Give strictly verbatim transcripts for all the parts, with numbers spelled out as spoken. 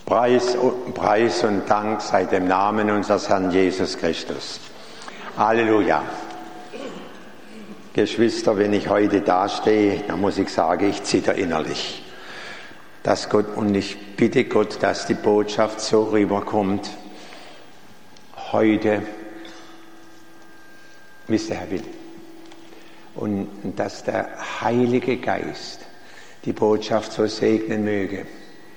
Preis, Preis und Dank sei dem Namen unseres Herrn Jesus Christus. Halleluja. Geschwister, wenn ich heute dastehe, dann muss ich sagen, ich zitter innerlich. Dass Gott, und ich bitte Gott, dass die Botschaft so rüberkommt, heute, wie es der Herr will. Und dass der Heilige Geist die Botschaft so segnen möge,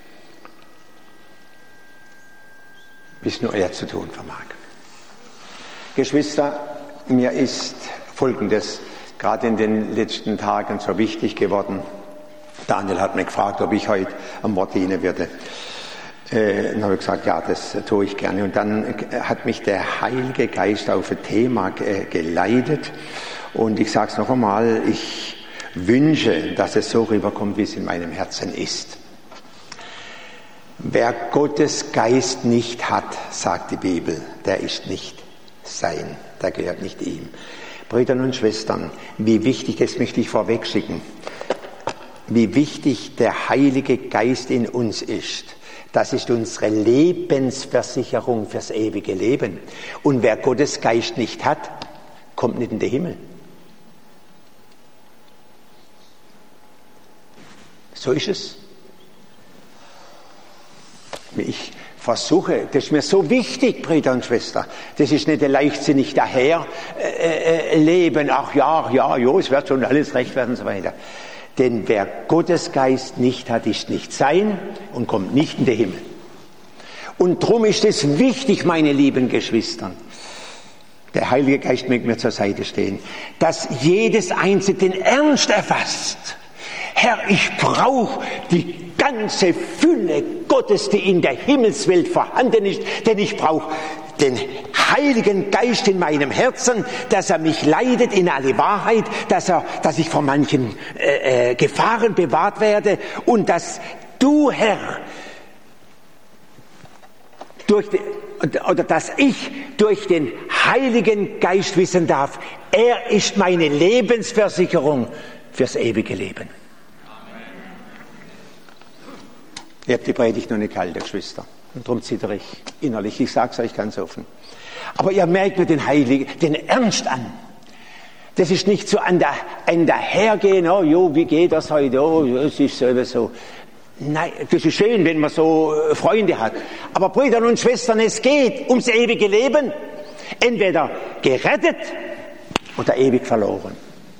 wie es nur er zu tun vermag. Geschwister, mir ist Folgendes gerade in den letzten Tagen so wichtig geworden. Daniel hat mich gefragt, ob ich heute am Wort dienen würde. Äh, dann habe ich gesagt, ja, das tue ich gerne. Und dann hat mich der Heilige Geist auf ein Thema ge- geleitet. Und ich sage es noch einmal, ich wünsche, dass es so rüberkommt, wie es in meinem Herzen ist. Wer Gottes Geist nicht hat, sagt die Bibel, der ist nicht sein, der gehört nicht ihm. Brüder und Schwestern, wie wichtig, das möchte ich vorweg schicken, wie wichtig der Heilige Geist in uns ist. Das ist unsere Lebensversicherung fürs ewige Leben. Und wer Gottes Geist nicht hat, kommt nicht in den Himmel. So ist es. Ich versuche, das ist mir so wichtig, Brüder und Schwestern, das ist nicht ein leichtsinnig daher äh, äh, leben, ach ja, ja, jo, es wird schon alles recht werden und so weiter. Denn wer Gottes Geist nicht hat, ist nicht sein und kommt nicht in den Himmel. Und darum ist es wichtig, meine lieben Geschwister, der Heilige Geist möge mir zur Seite stehen, dass jedes Einzelne den Ernst erfasst. Herr, ich brauche die ganze Fülle Gottes, die in der Himmelswelt vorhanden ist, denn ich brauche den Heiligen Geist in meinem Herzen, dass er mich leitet in alle Wahrheit, dass er, dass ich vor manchen äh, äh, Gefahren bewahrt werde und dass du, Herr, durch die, oder dass ich durch den Heiligen Geist wissen darf, er ist meine Lebensversicherung fürs ewige Leben. Ihr habt die Predigt noch nicht gehalten, Geschwister. Und darum zittere ich innerlich. Ich sage es euch ganz offen. Aber ihr merkt mir den Heiligen, den Ernst an. Das ist nicht so an der, an der Hergehen, oh jo, wie geht das heute, oh, es ist sowieso. Nein, das ist schön, wenn man so Freunde hat. Aber Brüder und Schwestern, es geht ums ewige Leben. Entweder gerettet oder ewig verloren.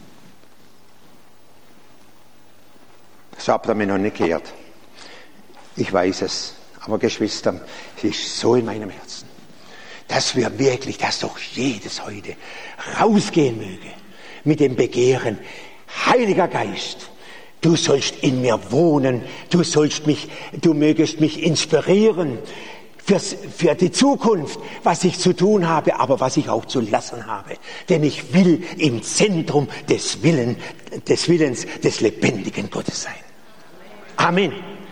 So habt ihr mir noch nicht gehört. Ich weiß es, aber Geschwister, es ist so in meinem Herzen, dass wir wirklich, dass doch jedes heute rausgehen möge mit dem Begehren, Heiliger Geist, du sollst in mir wohnen, du sollst mich, du mögest mich inspirieren fürs, für die Zukunft, was ich zu tun habe, aber was ich auch zu lassen habe, denn ich will im Zentrum des Willens, des Willens des lebendigen Gottes sein. Amen.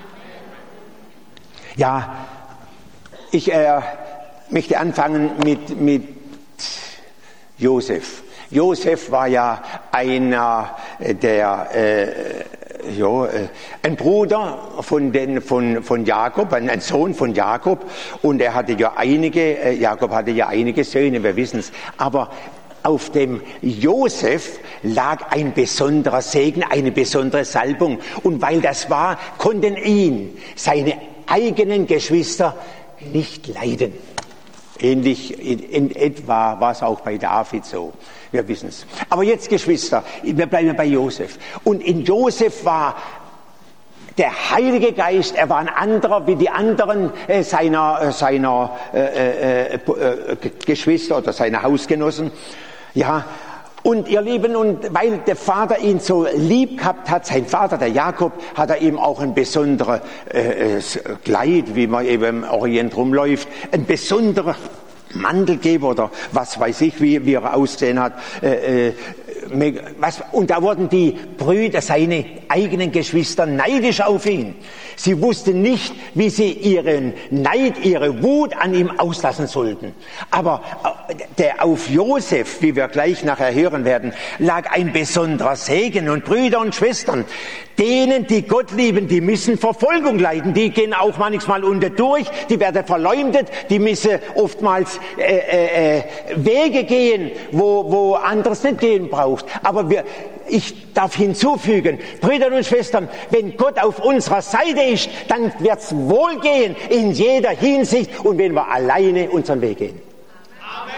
Ja, ich äh, möchte anfangen mit, mit Josef. Josef war ja einer der, äh, ja, äh, ein Bruder von, den, von, von Jakob, ein, ein Sohn von Jakob. Und er hatte ja einige, äh, Jakob hatte ja einige Söhne, wir wissen es. Aber auf dem Josef lag ein besonderer Segen, eine besondere Salbung. Und weil das war, konnten ihn seine eigenen Geschwister nicht leiden. Ähnlich in, in etwa war es auch bei David so. Wir wissen es. Aber jetzt, Geschwister, wir bleiben bei Josef. Und in Josef war der Heilige Geist, er war ein anderer wie die anderen äh, seiner, äh, seiner äh, äh, äh, Geschwister oder seiner Hausgenossen. Ja, und ihr Lieben, und weil der Vater ihn so lieb gehabt hat, sein Vater, der Jakob, hat er ihm auch ein besonderes äh, Kleid, wie man eben im Orient rumläuft, ein besonderer Mantel geben oder was weiß ich, wie, wie er aussehen hat. Äh, äh, was, und da wurden die Brüder, seine eigenen Geschwister, neidisch auf ihn. Sie wussten nicht, wie sie ihren Neid, ihre Wut an ihm auslassen sollten. Aber der auf Josef, wie wir gleich nachher hören werden, lag ein besonderer Segen. Und Brüder und Schwestern, denen, die Gott lieben, die müssen Verfolgung leiden. Die gehen auch manchmal unter durch, die werden verleumdet, die müssen oftmals äh, äh, Wege gehen, wo, wo anderes nicht gehen braucht. Aber wir, ich darf hinzufügen, Brüder und Schwestern, wenn Gott auf unserer Seite ist, dann wird's wohlgehen in jeder Hinsicht und wenn wir alleine unseren Weg gehen. Amen.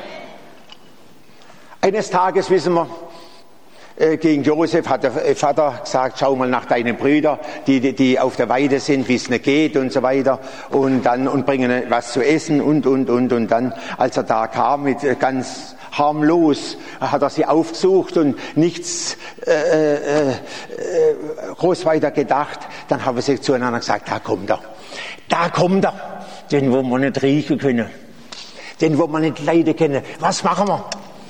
Eines Tages, wissen wir, äh, gegen Josef hat der Vater gesagt, schau mal nach deinen Brüdern, die, die, die auf der Weide sind, wie es nicht geht und so weiter, und dann, und bringen was zu essen und, und, und, und dann, als er da kam mit ganz harmlos, hat er sie aufgesucht und nichts äh, äh, groß weiter gedacht. Dann haben sie zueinander gesagt, da kommt er, da kommt er, den wo wir nicht riechen können, den wo wir nicht leiden können. Was machen wir?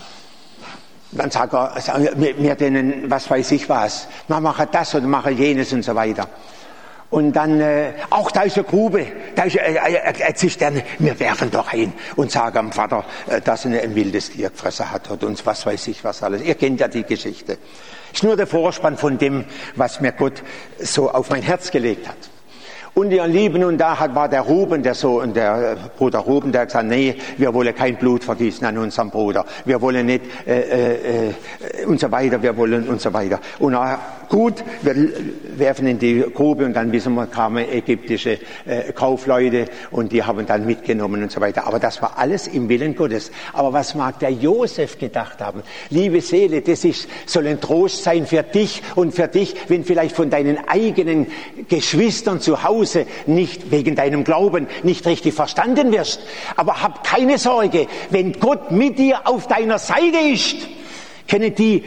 Dann sagt er, sagen wir, wir denen, was weiß ich was, wir machen das oder machen jenes und so weiter. Und dann, äh, auch da ist eine Grube, da ist eine, eine, eine Zisterne, wir werfen doch ein und sagen am Vater, äh, dass er ein wildes Tier gefressen hat und uns was weiß ich was alles. Ihr kennt ja die Geschichte. Ist nur der Vorspann von dem, was mir Gott so auf mein Herz gelegt hat. Und ihr Lieben, und da hat, war der Ruben, der so, und der Bruder Ruben, der hat gesagt, nee, wir wollen kein Blut vergießen an unserem Bruder. Wir wollen nicht, äh, äh, und so weiter, wir wollen, und so weiter. Und na, gut, wir werfen in die Grube und dann wissen wir, kamen ägyptische äh, Kaufleute und die haben dann mitgenommen und so weiter. Aber das war alles im Willen Gottes. Aber was mag der Josef gedacht haben? Liebe Seele, das ist, soll ein Trost sein für dich und für dich, wenn vielleicht von deinen eigenen Geschwistern zu Hause nicht wegen deinem Glauben nicht richtig verstanden wirst. Aber hab keine Sorge, wenn Gott mit dir auf deiner Seite ist, können die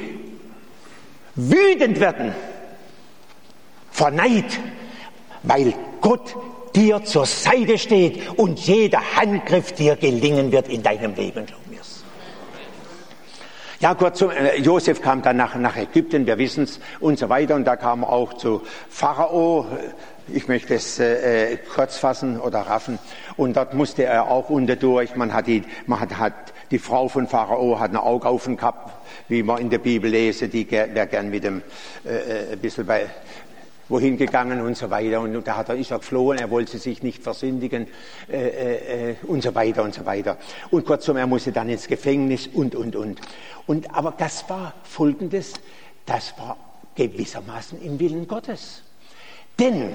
wütend werden vor Neid, weil Gott dir zur Seite steht und jeder Handgriff dir gelingen wird in deinem Leben, glaub mir's. Ja, kurzum, Josef kam dann nach, nach Ägypten, wir wissen's, und so weiter, und da kam er auch zu Pharao. Ich möchte es äh, kurz fassen oder raffen. Und dort musste er auch unterdurch. Man hat die, man hat, hat die Frau von Pharao hat ein Auge auf ihn gehabt, wie man in der Bibel lese. Die wäre gern mit dem äh, ein bisschen bei wohin gegangen und so weiter. Und da hat er, ist er geflohen. Er wollte sich nicht versündigen äh, äh, und so weiter und so weiter. Und kurzum, er musste dann ins Gefängnis und und und. Und aber das war Folgendes: Das war gewissermaßen im Willen Gottes. Denn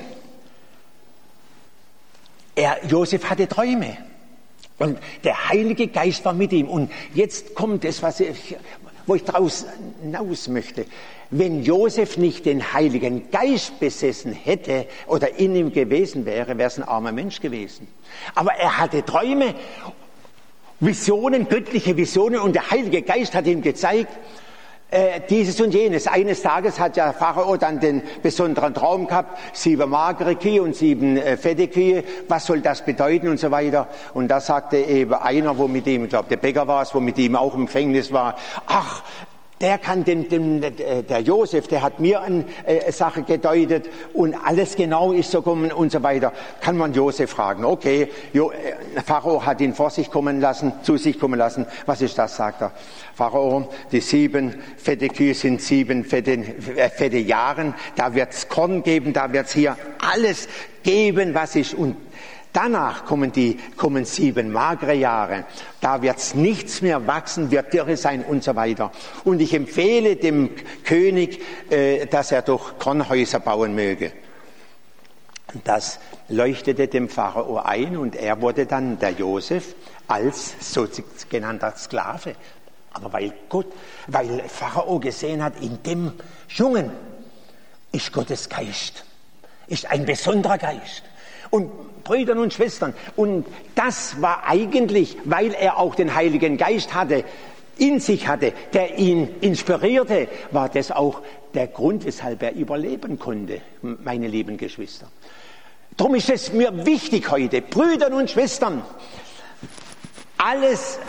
er, Josef hatte Träume und der Heilige Geist war mit ihm. Und jetzt kommt es, was ich, wo ich draus hinaus möchte. Wenn Josef nicht den Heiligen Geist besessen hätte oder in ihm gewesen wäre, wäre es ein armer Mensch gewesen. Aber er hatte Träume, Visionen, göttliche Visionen, und der Heilige Geist hat ihm gezeigt, Äh, dieses und jenes. Eines Tages hat der Pharao dann den besonderen Traum gehabt, sieben magere Kühe und sieben äh, fette Kühe, was soll das bedeuten und so weiter. Und da sagte eben einer, wo mit ihm, ich glaube der Bäcker war es, wo mit ihm auch im Gefängnis war, ach, der kann den, den, der Josef, der hat mir eine äh, Sache gedeutet und alles genau ist so gekommen und so weiter. Kann man Josef fragen. Okay, jo, äh, Pharao hat ihn vor sich kommen lassen, zu sich kommen lassen. Was ist das, sagt er. Pharao, die sieben fette Kühe sind sieben fette, äh, fette Jahren. Da wird's Korn geben, da wird's hier alles geben, was ist. Und danach kommen die, kommen sieben magere Jahre. Da wird's nichts mehr wachsen, wird Dürre sein und so weiter. Und ich empfehle dem König, äh, dass er doch Kornhäuser bauen möge. Das leuchtete dem Pharao ein und er wurde dann der Josef als sogenannter Sklave. Aber weil Gott, weil Pharao gesehen hat, in dem Jungen ist Gottes Geist, ist ein besonderer Geist. Und Brüder und Schwestern, und das war eigentlich, weil er auch den Heiligen Geist hatte, in sich hatte, der ihn inspirierte, war das auch der Grund, weshalb er überleben konnte, meine lieben Geschwister. Darum ist es mir wichtig heute, Brüder und Schwestern, alles,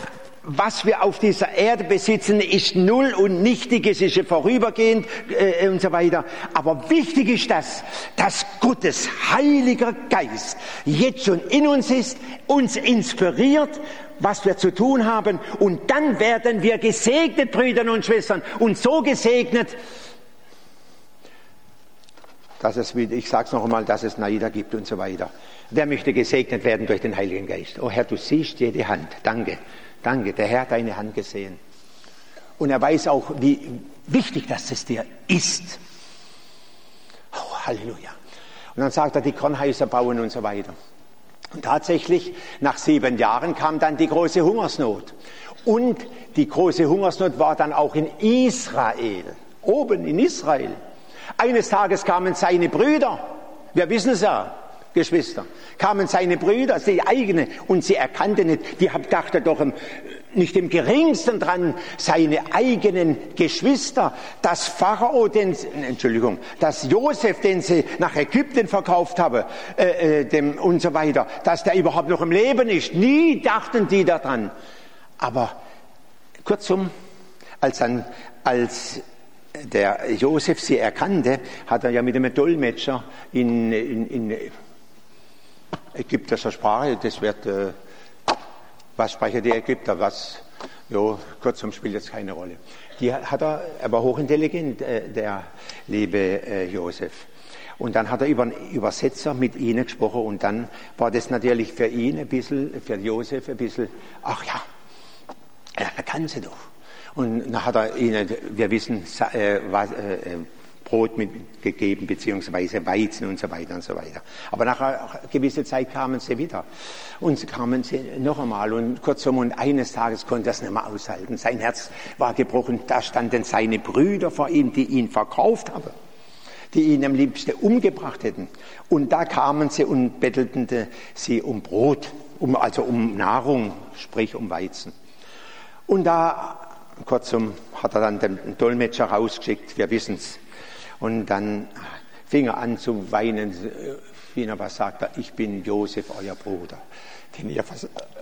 was wir auf dieser Erde besitzen, ist null und nichtig, es ist vorübergehend äh, und so weiter. Aber wichtig ist das, dass Gottes Heiliger Geist jetzt schon in uns ist, uns inspiriert, was wir zu tun haben. Und dann werden wir gesegnet, Brüder und Schwestern, und so gesegnet, dass es, ich sage es noch einmal, dass es Neider gibt und so weiter. Wer möchte gesegnet werden durch den Heiligen Geist? Oh Herr, du siehst jede Hand. Danke, danke. Der Herr hat deine Hand gesehen. Und er weiß auch, wie wichtig das es dir ist. Oh, Halleluja. Und dann sagt er, die Kornhäuser bauen und so weiter. Und tatsächlich, nach sieben Jahren kam dann die große Hungersnot. Und die große Hungersnot war dann auch in Israel, oben in Israel. Eines Tages kamen seine Brüder, wir wissen es ja, Geschwister, kamen seine Brüder, die eigene, und sie erkannten nicht, die dachten doch nicht im geringsten dran, seine eigenen Geschwister, das Pharao, den, Entschuldigung, das Josef, den sie nach Ägypten verkauft haben, äh, äh, dem, und so weiter, dass der überhaupt noch im Leben ist. Nie dachten die daran. Aber kurzum, als dann, als der Josef sie erkannte, hat er ja mit einem Dolmetscher in, in, in ägyptischer Sprache, das wird, äh, was sprechen die Ägypter, was, jo, kurzum spielt jetzt keine Rolle. Die hat er, er war hochintelligent, äh, der liebe äh, Josef. Und dann hat er über einen Übersetzer mit ihnen gesprochen und dann war das natürlich für ihn ein bisschen, für Josef ein bisschen, ach ja, er kann sie doch. Und dann hat er ihnen, wir wissen, äh, was, äh, Brot mitgegeben, beziehungsweise Weizen und so weiter und so weiter. Aber nach einer gewissen Zeit kamen sie wieder. Und kamen sie noch einmal. Und kurzum, und eines Tages konnte er es nicht mehr aushalten. Sein Herz war gebrochen. Da standen seine Brüder vor ihm, die ihn verkauft haben, die ihn am liebsten umgebracht hätten. Und da kamen sie und bettelten sie um Brot, um, also um Nahrung, sprich um Weizen. Und da kurzum hat er dann den Dolmetscher rausgeschickt, wir wissen's. Und dann fing er an zu weinen, wie er was sagt er, ich bin Josef, euer Bruder, den ihr,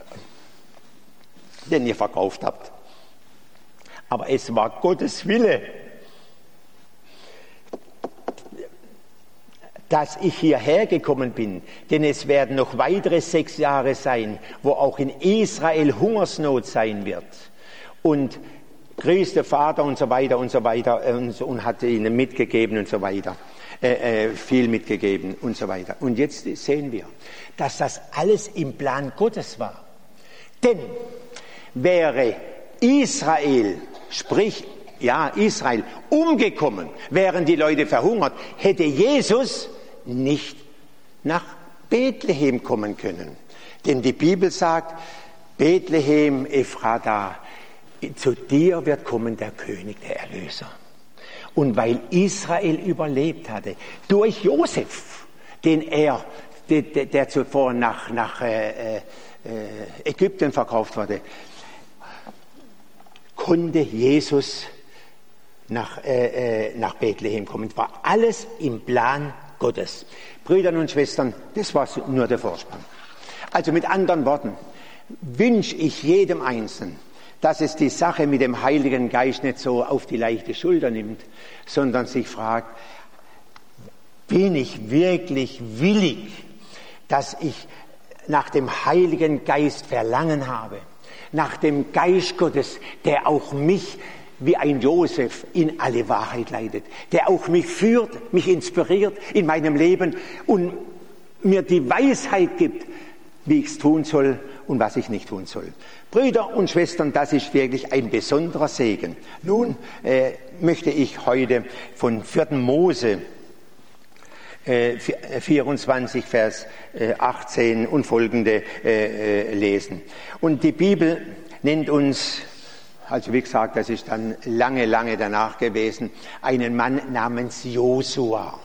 den ihr verkauft habt. Aber es war Gottes Wille, dass ich hierher gekommen bin, denn es werden noch weitere sechs Jahre sein, wo auch in Israel Hungersnot sein wird. Und grüßt der Vater und so weiter und so weiter und, und hat ihnen mitgegeben und so weiter, äh, äh, viel mitgegeben und so weiter. Und jetzt sehen wir, dass das alles im Plan Gottes war. Denn wäre Israel, sprich, ja, Israel, umgekommen, wären die Leute verhungert, hätte Jesus nicht nach Bethlehem kommen können. Denn die Bibel sagt, Bethlehem, Ephrata, zu dir wird kommen der König, der Erlöser. Und weil Israel überlebt hatte, durch Josef, den er, der, der zuvor nach, nach äh, äh, Ägypten verkauft wurde, konnte Jesus nach, äh, nach Bethlehem kommen. Es war alles im Plan Gottes. Brüder und Schwestern, das war nur der Vorspann. Also mit anderen Worten wünsche ich jedem Einzelnen, dass es die Sache mit dem Heiligen Geist nicht so auf die leichte Schulter nimmt, sondern sich fragt, bin ich wirklich willig, dass ich nach dem Heiligen Geist Verlangen habe, nach dem Geist Gottes, der auch mich wie ein Josef in alle Wahrheit leitet, der auch mich führt, mich inspiriert in meinem Leben und mir die Weisheit gibt, wie ich es tun soll und was ich nicht tun soll. Brüder und Schwestern, das ist wirklich ein besonderer Segen. Nun äh, möchte ich heute von vierten Mose äh, vierundzwanzig, Vers äh, achtzehn und folgende äh, äh, lesen. Und die Bibel nennt uns, also wie gesagt, das ist dann lange, lange danach gewesen, einen Mann namens Josua.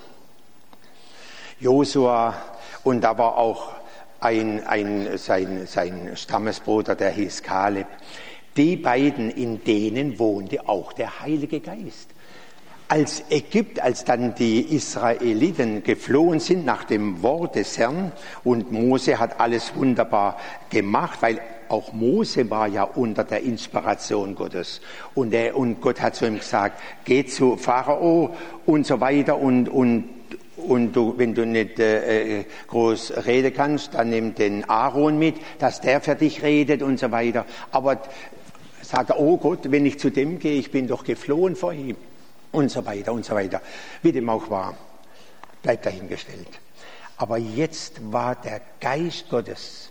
Josua, und da war auch Ein, ein, sein, sein Stammesbruder, der hieß Kaleb. Die beiden, in denen wohnte auch der Heilige Geist. Als Ägypt, als dann die Israeliten geflohen sind nach dem Wort des Herrn und Mose hat alles wunderbar gemacht, weil auch Mose war ja unter der Inspiration Gottes. Und, er, und Gott hat zu ihm gesagt, geh zu Pharao und so weiter. Und, und, und du, wenn du nicht äh, groß reden kannst, dann nimm den Aaron mit, dass der für dich redet und so weiter. Aber sage, oh Gott, wenn ich zu dem gehe, ich bin doch geflohen vor ihm. Und so weiter und so weiter. Wie dem auch war, bleibt dahingestellt. Aber jetzt war der Geist Gottes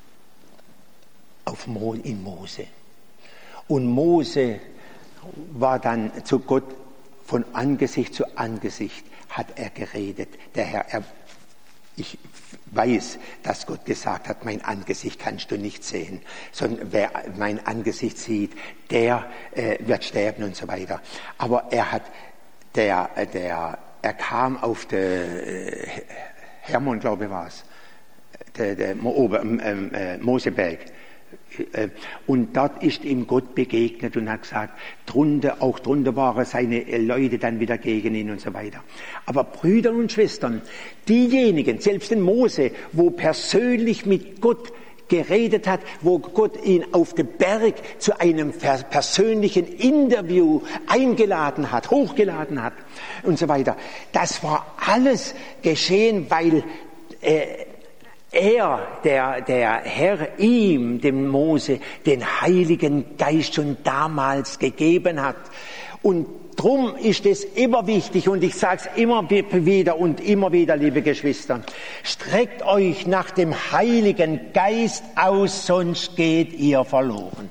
auf Mo, in Mose. Und Mose war dann zu Gott von Angesicht zu Angesicht, hat er geredet. Der Herr, er, ich weiß, dass Gott gesagt hat, mein Angesicht kannst du nicht sehen, sondern wer mein Angesicht sieht, der äh, wird sterben und so weiter. Aber er hat, der, der, er kam auf der äh, Hermon, glaube ich, war es, der, der Mo, äh, Moseberg. Und dort ist ihm Gott begegnet und hat gesagt, drunter, auch drunter waren seine Leute dann wieder gegen ihn und so weiter. Aber Brüder und Schwestern, diejenigen, selbst den Mose, wo persönlich mit Gott geredet hat, wo Gott ihn auf den Berg zu einem persönlichen Interview eingeladen hat, hochgeladen hat und so weiter. Das war alles geschehen, weil äh, er, der, der Herr, ihm, dem Mose, den Heiligen Geist schon damals gegeben hat. Und drum ist es immer wichtig, und ich sage es immer wieder und immer wieder, liebe Geschwister, streckt euch nach dem Heiligen Geist aus, sonst geht ihr verloren.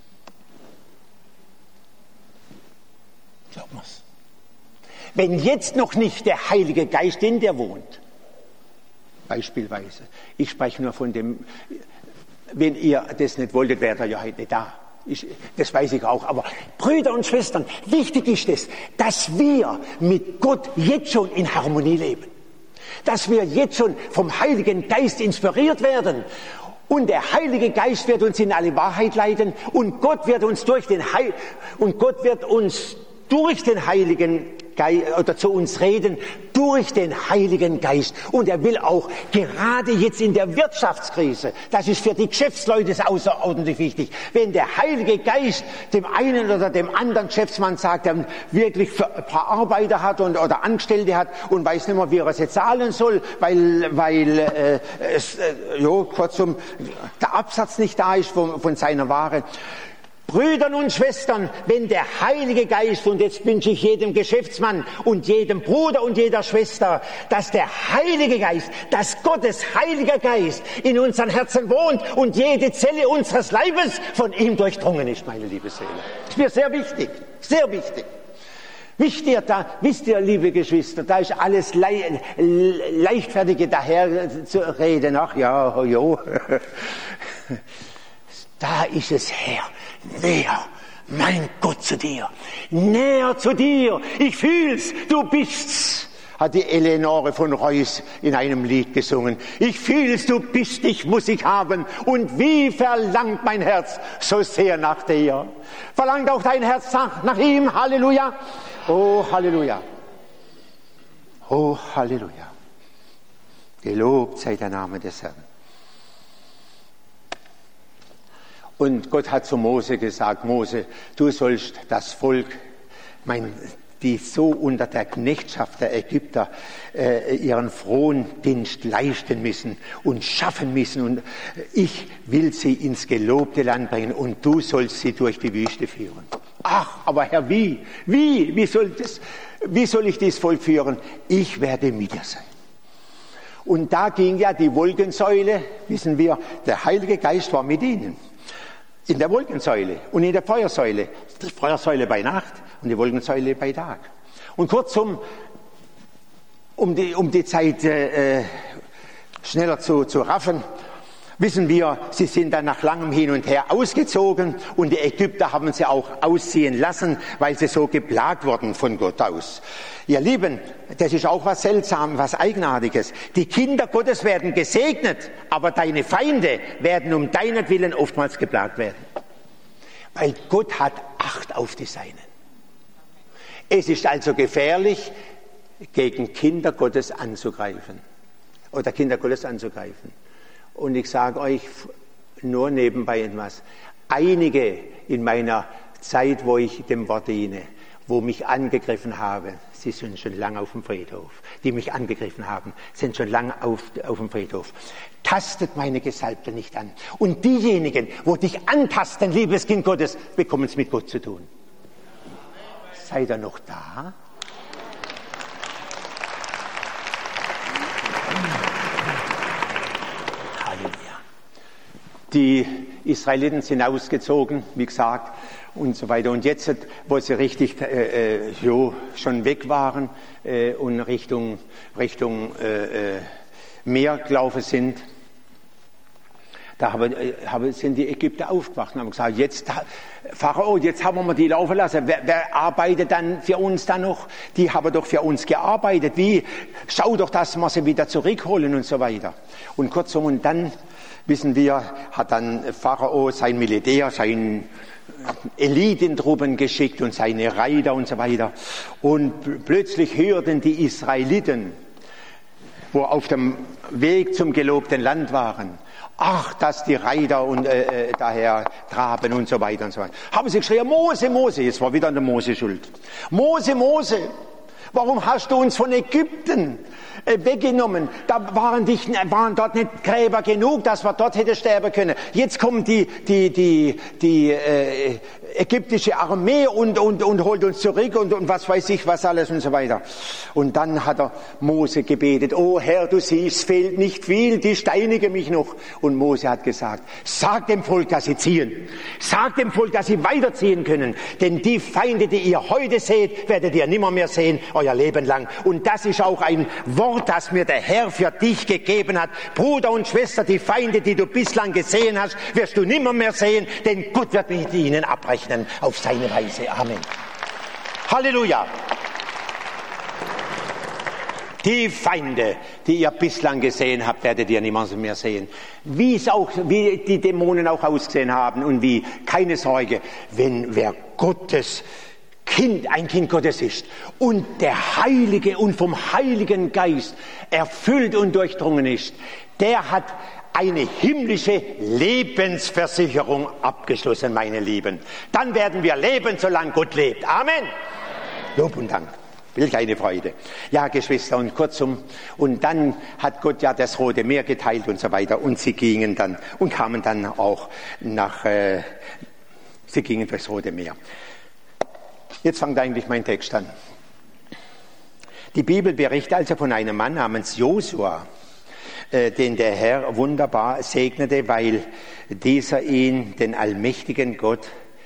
Glaubt mir's. Wenn jetzt noch nicht der Heilige Geist in dir wohnt, beispielsweise, ich spreche nur von dem, wenn ihr das nicht wolltet, wärt ihr ja heute nicht da. Ich, das weiß ich auch. Aber Brüder und Schwestern, wichtig ist es, dass wir mit Gott jetzt schon in Harmonie leben. Dass wir jetzt schon vom Heiligen Geist inspiriert werden. Und der Heilige Geist wird uns in alle Wahrheit leiten. Und Gott wird uns durch den Heil, und Gott wird uns durch den Heiligen Geist, oder zu uns reden, durch den Heiligen Geist. Und er will auch gerade jetzt in der Wirtschaftskrise, das ist für die Geschäftsleute außerordentlich wichtig, wenn der Heilige Geist dem einen oder dem anderen Geschäftsmann sagt, der wirklich ein paar Arbeiter hat und, oder Angestellte hat und weiß nicht mehr, wie er es jetzt zahlen soll, weil, weil äh, es, äh, jo, kurzum, der Absatz nicht da ist von, von seiner Ware. Brüdern und Schwestern, wenn der Heilige Geist, und jetzt wünsche ich jedem Geschäftsmann und jedem Bruder und jeder Schwester, dass der Heilige Geist, dass Gottes Heiliger Geist in unseren Herzen wohnt und jede Zelle unseres Leibes von ihm durchdrungen ist, meine liebe Seele. Das ist mir sehr wichtig, sehr wichtig. Wisst ihr, da, wisst ihr, liebe Geschwister, da ist alles le leichtfertige daher zu reden. Ach ja, jo. Da ist es her. Näher, mein Gott, zu dir. Näher zu dir. Ich fühl's, du bist's, hat die Eleonore von Reuss in einem Lied gesungen. Ich fühl's, du bist, ich muss ich haben. Und wie verlangt mein Herz so sehr nach dir. Verlangt auch dein Herz nach, nach ihm. Halleluja. Oh, Halleluja. Oh, Halleluja. Gelobt sei der Name des Herrn. Und Gott hat zu Mose gesagt, Mose, du sollst das Volk, mein, die so unter der Knechtschaft der Ägypter äh, ihren frohen Dienst leisten müssen und schaffen müssen. Und ich will sie ins gelobte Land bringen und du sollst sie durch die Wüste führen. Ach, aber Herr, wie? Wie? Wie soll das, wie soll ich dieses Volk führen? Ich werde mit dir sein. Und da ging ja die Wolkensäule, wissen wir, der Heilige Geist war mit ihnen. In der Wolkensäule und in der Feuersäule. Die Feuersäule bei Nacht und die Wolkensäule bei Tag. Und kurzum, um die, um die Zeit äh, schneller zu, zu raffen, wissen wir, sie sind dann nach langem Hin und Her ausgezogen und die Ägypter haben sie auch ausziehen lassen, weil sie so geplagt wurden von Gott aus. Ihr Lieben, das ist auch was Seltsames, was Eigenartiges. Die Kinder Gottes werden gesegnet, aber deine Feinde werden um deinetwillen oftmals geplagt werden. Weil Gott hat Acht auf die Seinen. Es ist also gefährlich, gegen Kinder Gottes anzugreifen oder Kinder Gottes anzugreifen. Und ich sage euch, nur nebenbei etwas. Einige in meiner Zeit, wo ich dem Wort diene, wo mich angegriffen haben, sie sind schon lange auf dem Friedhof. Die mich angegriffen haben, sind schon lange auf, auf dem Friedhof. Tastet meine Gesalbte nicht an. Und diejenigen, wo dich antasten, liebes Kind Gottes, bekommen es mit Gott zu tun. Seid ihr noch da? Halleluja. Die Israeliten sind ausgezogen, wie gesagt, und so weiter. Und jetzt, wo sie richtig äh, äh, jo, schon weg waren äh, und Richtung, Richtung äh, äh, Meer gelaufen sind, da haben, äh, haben, sind die Ägypter aufgewacht und haben gesagt, jetzt, Pharao, jetzt haben wir die laufen lassen. Wer, wer arbeitet dann für uns dann noch? Die haben doch für uns gearbeitet. Wie? Schau doch, dass wir sie wieder zurückholen und so weiter. Und kurzum, und dann, wissen wir, hat dann Pharao sein Militär, sein Elitentruppen geschickt und seine Reiter und so weiter. Und plötzlich hörten die Israeliten, wo auf dem Weg zum gelobten Land waren, ach, dass die Reiter und äh, daher traben und so weiter und so weiter. Haben sie geschrien, Mose, Mose, jetzt war wieder an der Mose schuld. Mose, Mose, warum hast du uns von Ägypten äh, weggenommen? Da waren, dich, waren dort nicht Gräber genug, dass wir dort hätte sterben können. Jetzt kommt die, die, die, die äh, ägyptische Armee und, und, und holt uns zurück und, und was weiß ich, was alles und so weiter. Und dann hat er Mose gebetet, oh Herr, du siehst, fehlt nicht viel, die steinige mich noch. Und Mose hat gesagt, sag dem Volk, dass sie ziehen. Sag dem Volk, dass sie weiterziehen können. Denn die Feinde, die ihr heute seht, werdet ihr nimmer mehr sehen, euer Leben lang. Und das ist auch ein Wort, das mir der Herr für dich gegeben hat. Bruder und Schwester, die Feinde, die du bislang gesehen hast, wirst du nimmer mehr sehen, denn Gott wird mit ihnen abrechnen auf seine Weise. Amen. Halleluja. Die Feinde, die ihr bislang gesehen habt, werdet ihr niemals mehr sehen. Wie es auch, wie die Dämonen auch ausgesehen haben und wie, keine Sorge, wenn wer Gottes Kind, ein Kind Gottes ist und der Heilige und vom Heiligen Geist erfüllt und durchdrungen ist, der hat eine himmlische Lebensversicherung abgeschlossen, meine Lieben. Dann werden wir leben, solange Gott lebt. Amen. Lob und Dank. Welch eine Freude. Ja, Geschwister, und kurzum, und dann hat Gott ja das Rote Meer geteilt und so weiter, und sie gingen dann und kamen dann auch nach, äh, sie gingen durchs Rote Meer. Jetzt fängt eigentlich mein Text an. Die Bibel berichtet also von einem Mann namens Josua, den der Herr wunderbar segnete, weil dieser ihn, den allmächtigen Gott,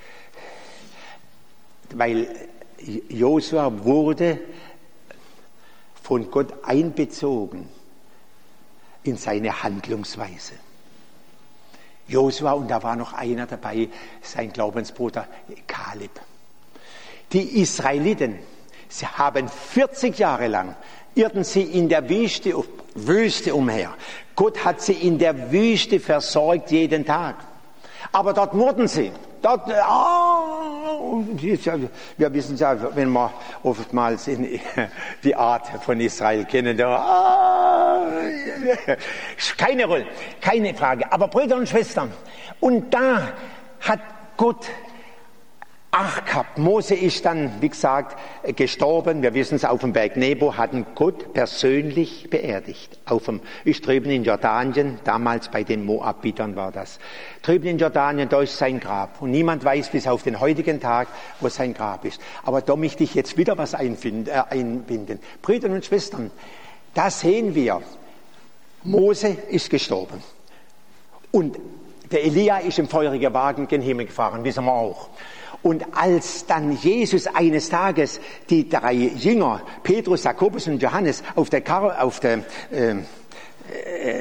weil Josua wurde von Gott einbezogen in seine Handlungsweise. Josua, und da war noch einer dabei, sein Glaubensbruder Kaleb. Die Israeliten, sie haben vierzig Jahre lang irrten sie in der Wüste, Wüste umher. Gott hat sie in der Wüste versorgt jeden Tag. Aber dort murrten sie. Dort, oh, wir wissen ja, wenn wir oftmals in die Art von Israel kennen, da, oh, keine Rolle, keine Frage. Aber Brüder und Schwestern, und da hat Gott Ach gehabt. Mose ist dann, wie gesagt, gestorben. Wir wissen es, auf dem Berg Nebo hatten Gott persönlich beerdigt. Auf dem, ist drüben in Jordanien, damals bei den Moabitern war das. Drüben in Jordanien, da ist sein Grab. Und niemand weiß bis auf den heutigen Tag, wo sein Grab ist. Aber da möchte ich jetzt wieder was einfinden, äh, einbinden. Brüder und Schwestern, da sehen wir, Mose ist gestorben. Und der Elia ist im feurigen Wagen gen Himmel gefahren, wissen wir auch. Und als dann Jesus eines Tages die drei Jünger, Petrus, Jakobus und Johannes, auf der, Kar- auf der äh, äh,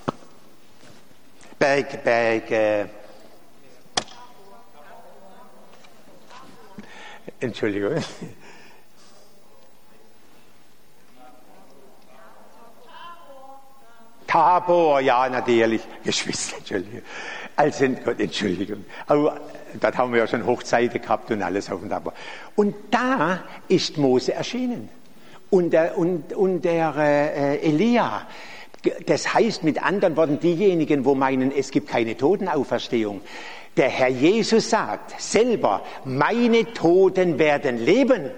Berg, Berg, äh, Entschuldigung, Tabor, ja, natürlich, Geschwister, Entschuldigung. Also, Gott, Entschuldigung. Aber dort haben wir ja schon Hochzeiten gehabt und alles auf dem Tabor. Und da ist Mose erschienen. Und der, und, und der äh, Elia Das heißt mit anderen Worten, diejenigen, wo meinen, es gibt keine Totenauferstehung. Der Herr Jesus sagt selber, meine Toten werden leben.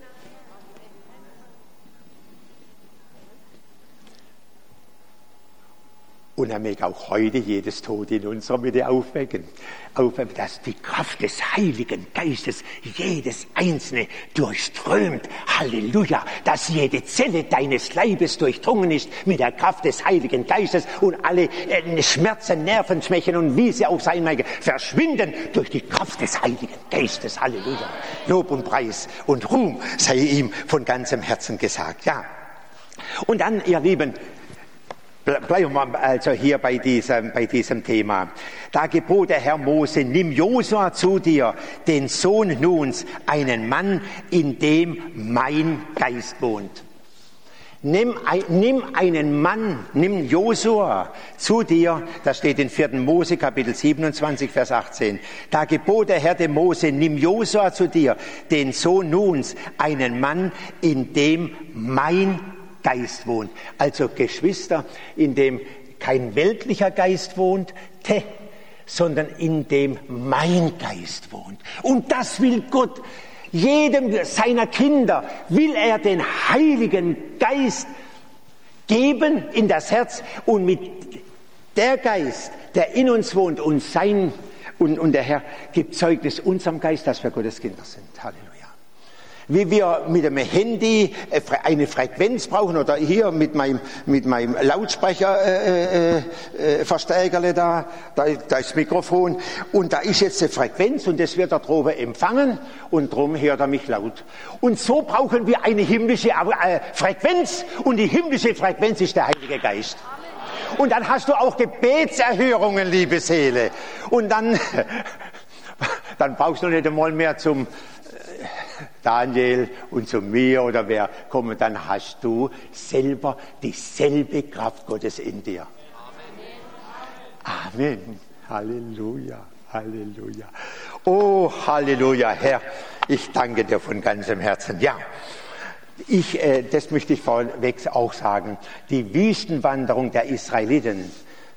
Und er mag auch heute jedes Tod in unserer Mitte aufwecken. Aufwecken, dass die Kraft des Heiligen Geistes jedes Einzelne durchströmt. Halleluja! Dass jede Zelle deines Leibes durchdrungen ist mit der Kraft des Heiligen Geistes und alle äh, Schmerzen, Nervenschwächen und wie sie auch sein mögen, verschwinden durch die Kraft des Heiligen Geistes. Halleluja! Lob und Preis und Ruhm sei ihm von ganzem Herzen gesagt. Ja. Und dann, ihr Lieben, bleiben wir also hier bei diesem, bei diesem Thema. Da gebot der Herr Mose, nimm Josua zu dir, den Sohn Nuns, einen Mann, in dem mein Geist wohnt. Nimm, nimm einen Mann, nimm Josua zu dir, das steht in vierten Mose, Kapitel siebenundzwanzig, Vers achtzehn. Da gebot der Herr dem Mose, nimm Josua zu dir, den Sohn Nuns, einen Mann, in dem mein Geist wohnt. Also Geschwister, in dem kein weltlicher Geist wohnt, te, sondern in dem mein Geist wohnt. Und das will Gott. Jedem seiner Kinder will er den Heiligen Geist geben in das Herz. Und mit der Geist, der in uns wohnt und sein, und, und der Herr gibt Zeugnis unserem Geist, dass wir Gottes Kinder sind. Halleluja. Wie wir mit dem Handy eine Frequenz brauchen oder hier mit meinem, mit meinem Lautsprecher äh, äh, Verstärkerle da, da, da ist das Mikrofon und da ist jetzt eine Frequenz und das wird da droben empfangen und drum hört er mich laut. Und so brauchen wir eine himmlische äh, Frequenz und die himmlische Frequenz ist der Heilige Geist. Und dann hast du auch Gebetserhörungen, liebe Seele. Und dann, dann brauchst du nicht einmal mehr zum Daniel und zu mir oder wer kommen, dann hast du selber dieselbe Kraft Gottes in dir. Amen. Amen. Halleluja. Halleluja. Oh, Halleluja, Herr. Ich danke dir von ganzem Herzen. Ja, ich, äh, das möchte ich vorweg auch sagen. Die Wüstenwanderung der Israeliten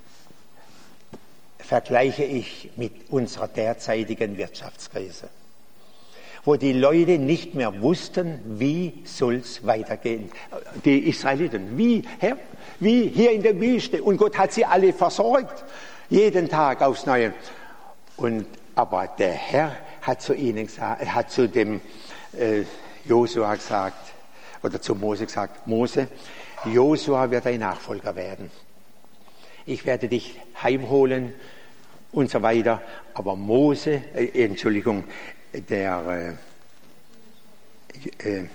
vergleiche ich mit unserer derzeitigen Wirtschaftskrise, wo die Leute nicht mehr wussten, wie soll's weitergehen. Die Israeliten, wie, Herr, wie hier in der Wüste. Und Gott hat sie alle versorgt, jeden Tag aufs Neue. Und, aber der Herr hat zu ihnen gesagt, hat zu dem äh, Josua gesagt, oder zu Mose gesagt, Mose, Josua wird dein Nachfolger werden. Ich werde dich heimholen und so weiter. Aber Mose, äh, Entschuldigung, der äh, äh,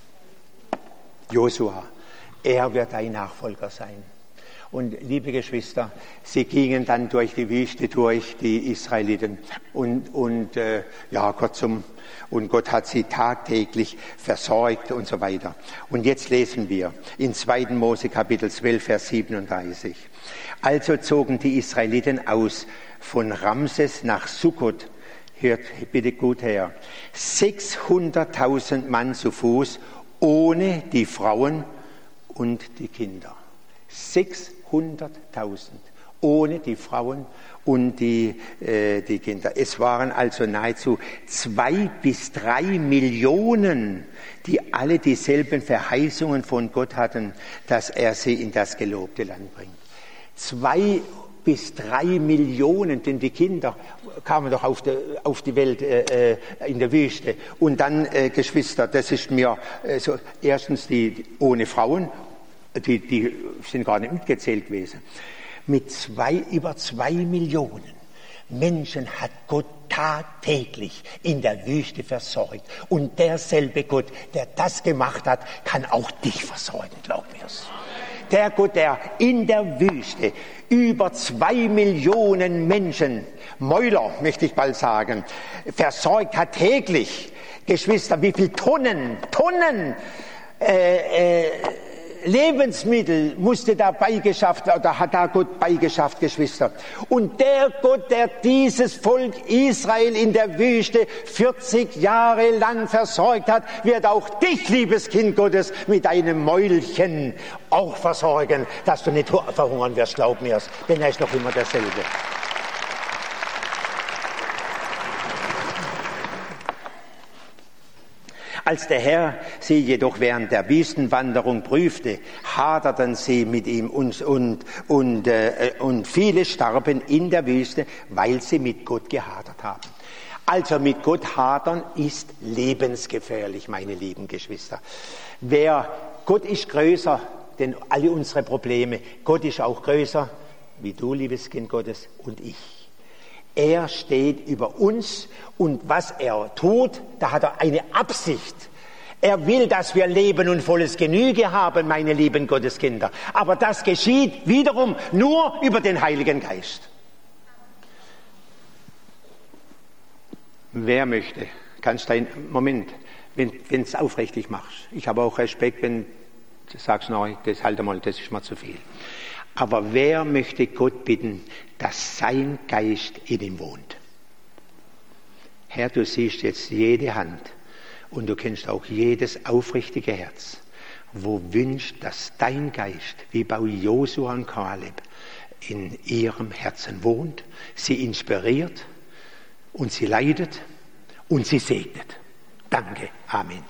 Josua, er wird dein Nachfolger sein. Und liebe Geschwister, sie gingen dann durch die Wüste durch, die Israeliten, und, und äh, ja, kurzum, und Gott hat sie tagtäglich versorgt und so weiter. Und jetzt lesen wir in zweiten Mose Kapitel zwölf, Vers siebenunddreißig. Also zogen die Israeliten aus von Ramses nach Sukkot. Hört bitte gut her. sechshunderttausend Mann zu Fuß, ohne die Frauen und die Kinder. sechshunderttausend, ohne die Frauen und die, äh, die Kinder. Es waren also nahezu zwei bis drei Millionen, die alle dieselben Verheißungen von Gott hatten, dass er sie in das gelobte Land bringt. Zwei bis drei Millionen, denn die Kinder kamen doch auf die, auf die Welt äh, in der Wüste. Und dann, äh, Geschwister, das ist mir äh, so, erstens die, die ohne Frauen, die, die sind gar nicht mitgezählt gewesen. Mit zwei, über zwei Millionen Menschen hat Gott tagtäglich in der Wüste versorgt. Und derselbe Gott, der das gemacht hat, kann auch dich versorgen, glaub mir's. Der Gott, der in der Wüste über zwei Millionen Menschen, Mäuler, möchte ich bald sagen, versorgt hat täglich. Geschwister, wie viel Tonnen, Tonnen äh, äh, Lebensmittel musste da beigeschafft, oder hat da Gott beigeschafft, Geschwister. Und der Gott, der dieses Volk Israel in der Wüste vierzig Jahre lang versorgt hat, wird auch dich, liebes Kind Gottes, mit einem Mäulchen auch versorgen, dass du nicht verhungern wirst, glaub mir's, denn er ist noch immer derselbe. Als der Herr sie jedoch während der Wüstenwanderung prüfte, haderten sie mit ihm und, und, und, äh, und viele starben in der Wüste, weil sie mit Gott gehadert haben. Also mit Gott hadern ist lebensgefährlich, meine lieben Geschwister. Wer, Gott ist größer, denn alle unsere Probleme, Gott ist auch größer, wie du, liebes Kind Gottes, und ich. Er steht über uns und was er tut, da hat er eine Absicht. Er will, dass wir Leben und volles Genüge haben, meine lieben Gotteskinder. Aber das geschieht wiederum nur über den Heiligen Geist. Wer möchte, kannst du einen Moment, wenn du es aufrichtig machst. Ich habe auch Respekt, wenn du sagst, nein, das halt einmal, das ist mir zu viel. Aber wer möchte Gott bitten, dass sein Geist in ihm wohnt? Herr, du siehst jetzt jede Hand und du kennst auch jedes aufrichtige Herz, wo wünscht, dass dein Geist, wie bei Josua und Kaleb, in ihrem Herzen wohnt, sie inspiriert und sie leitet und sie segnet. Danke. Amen.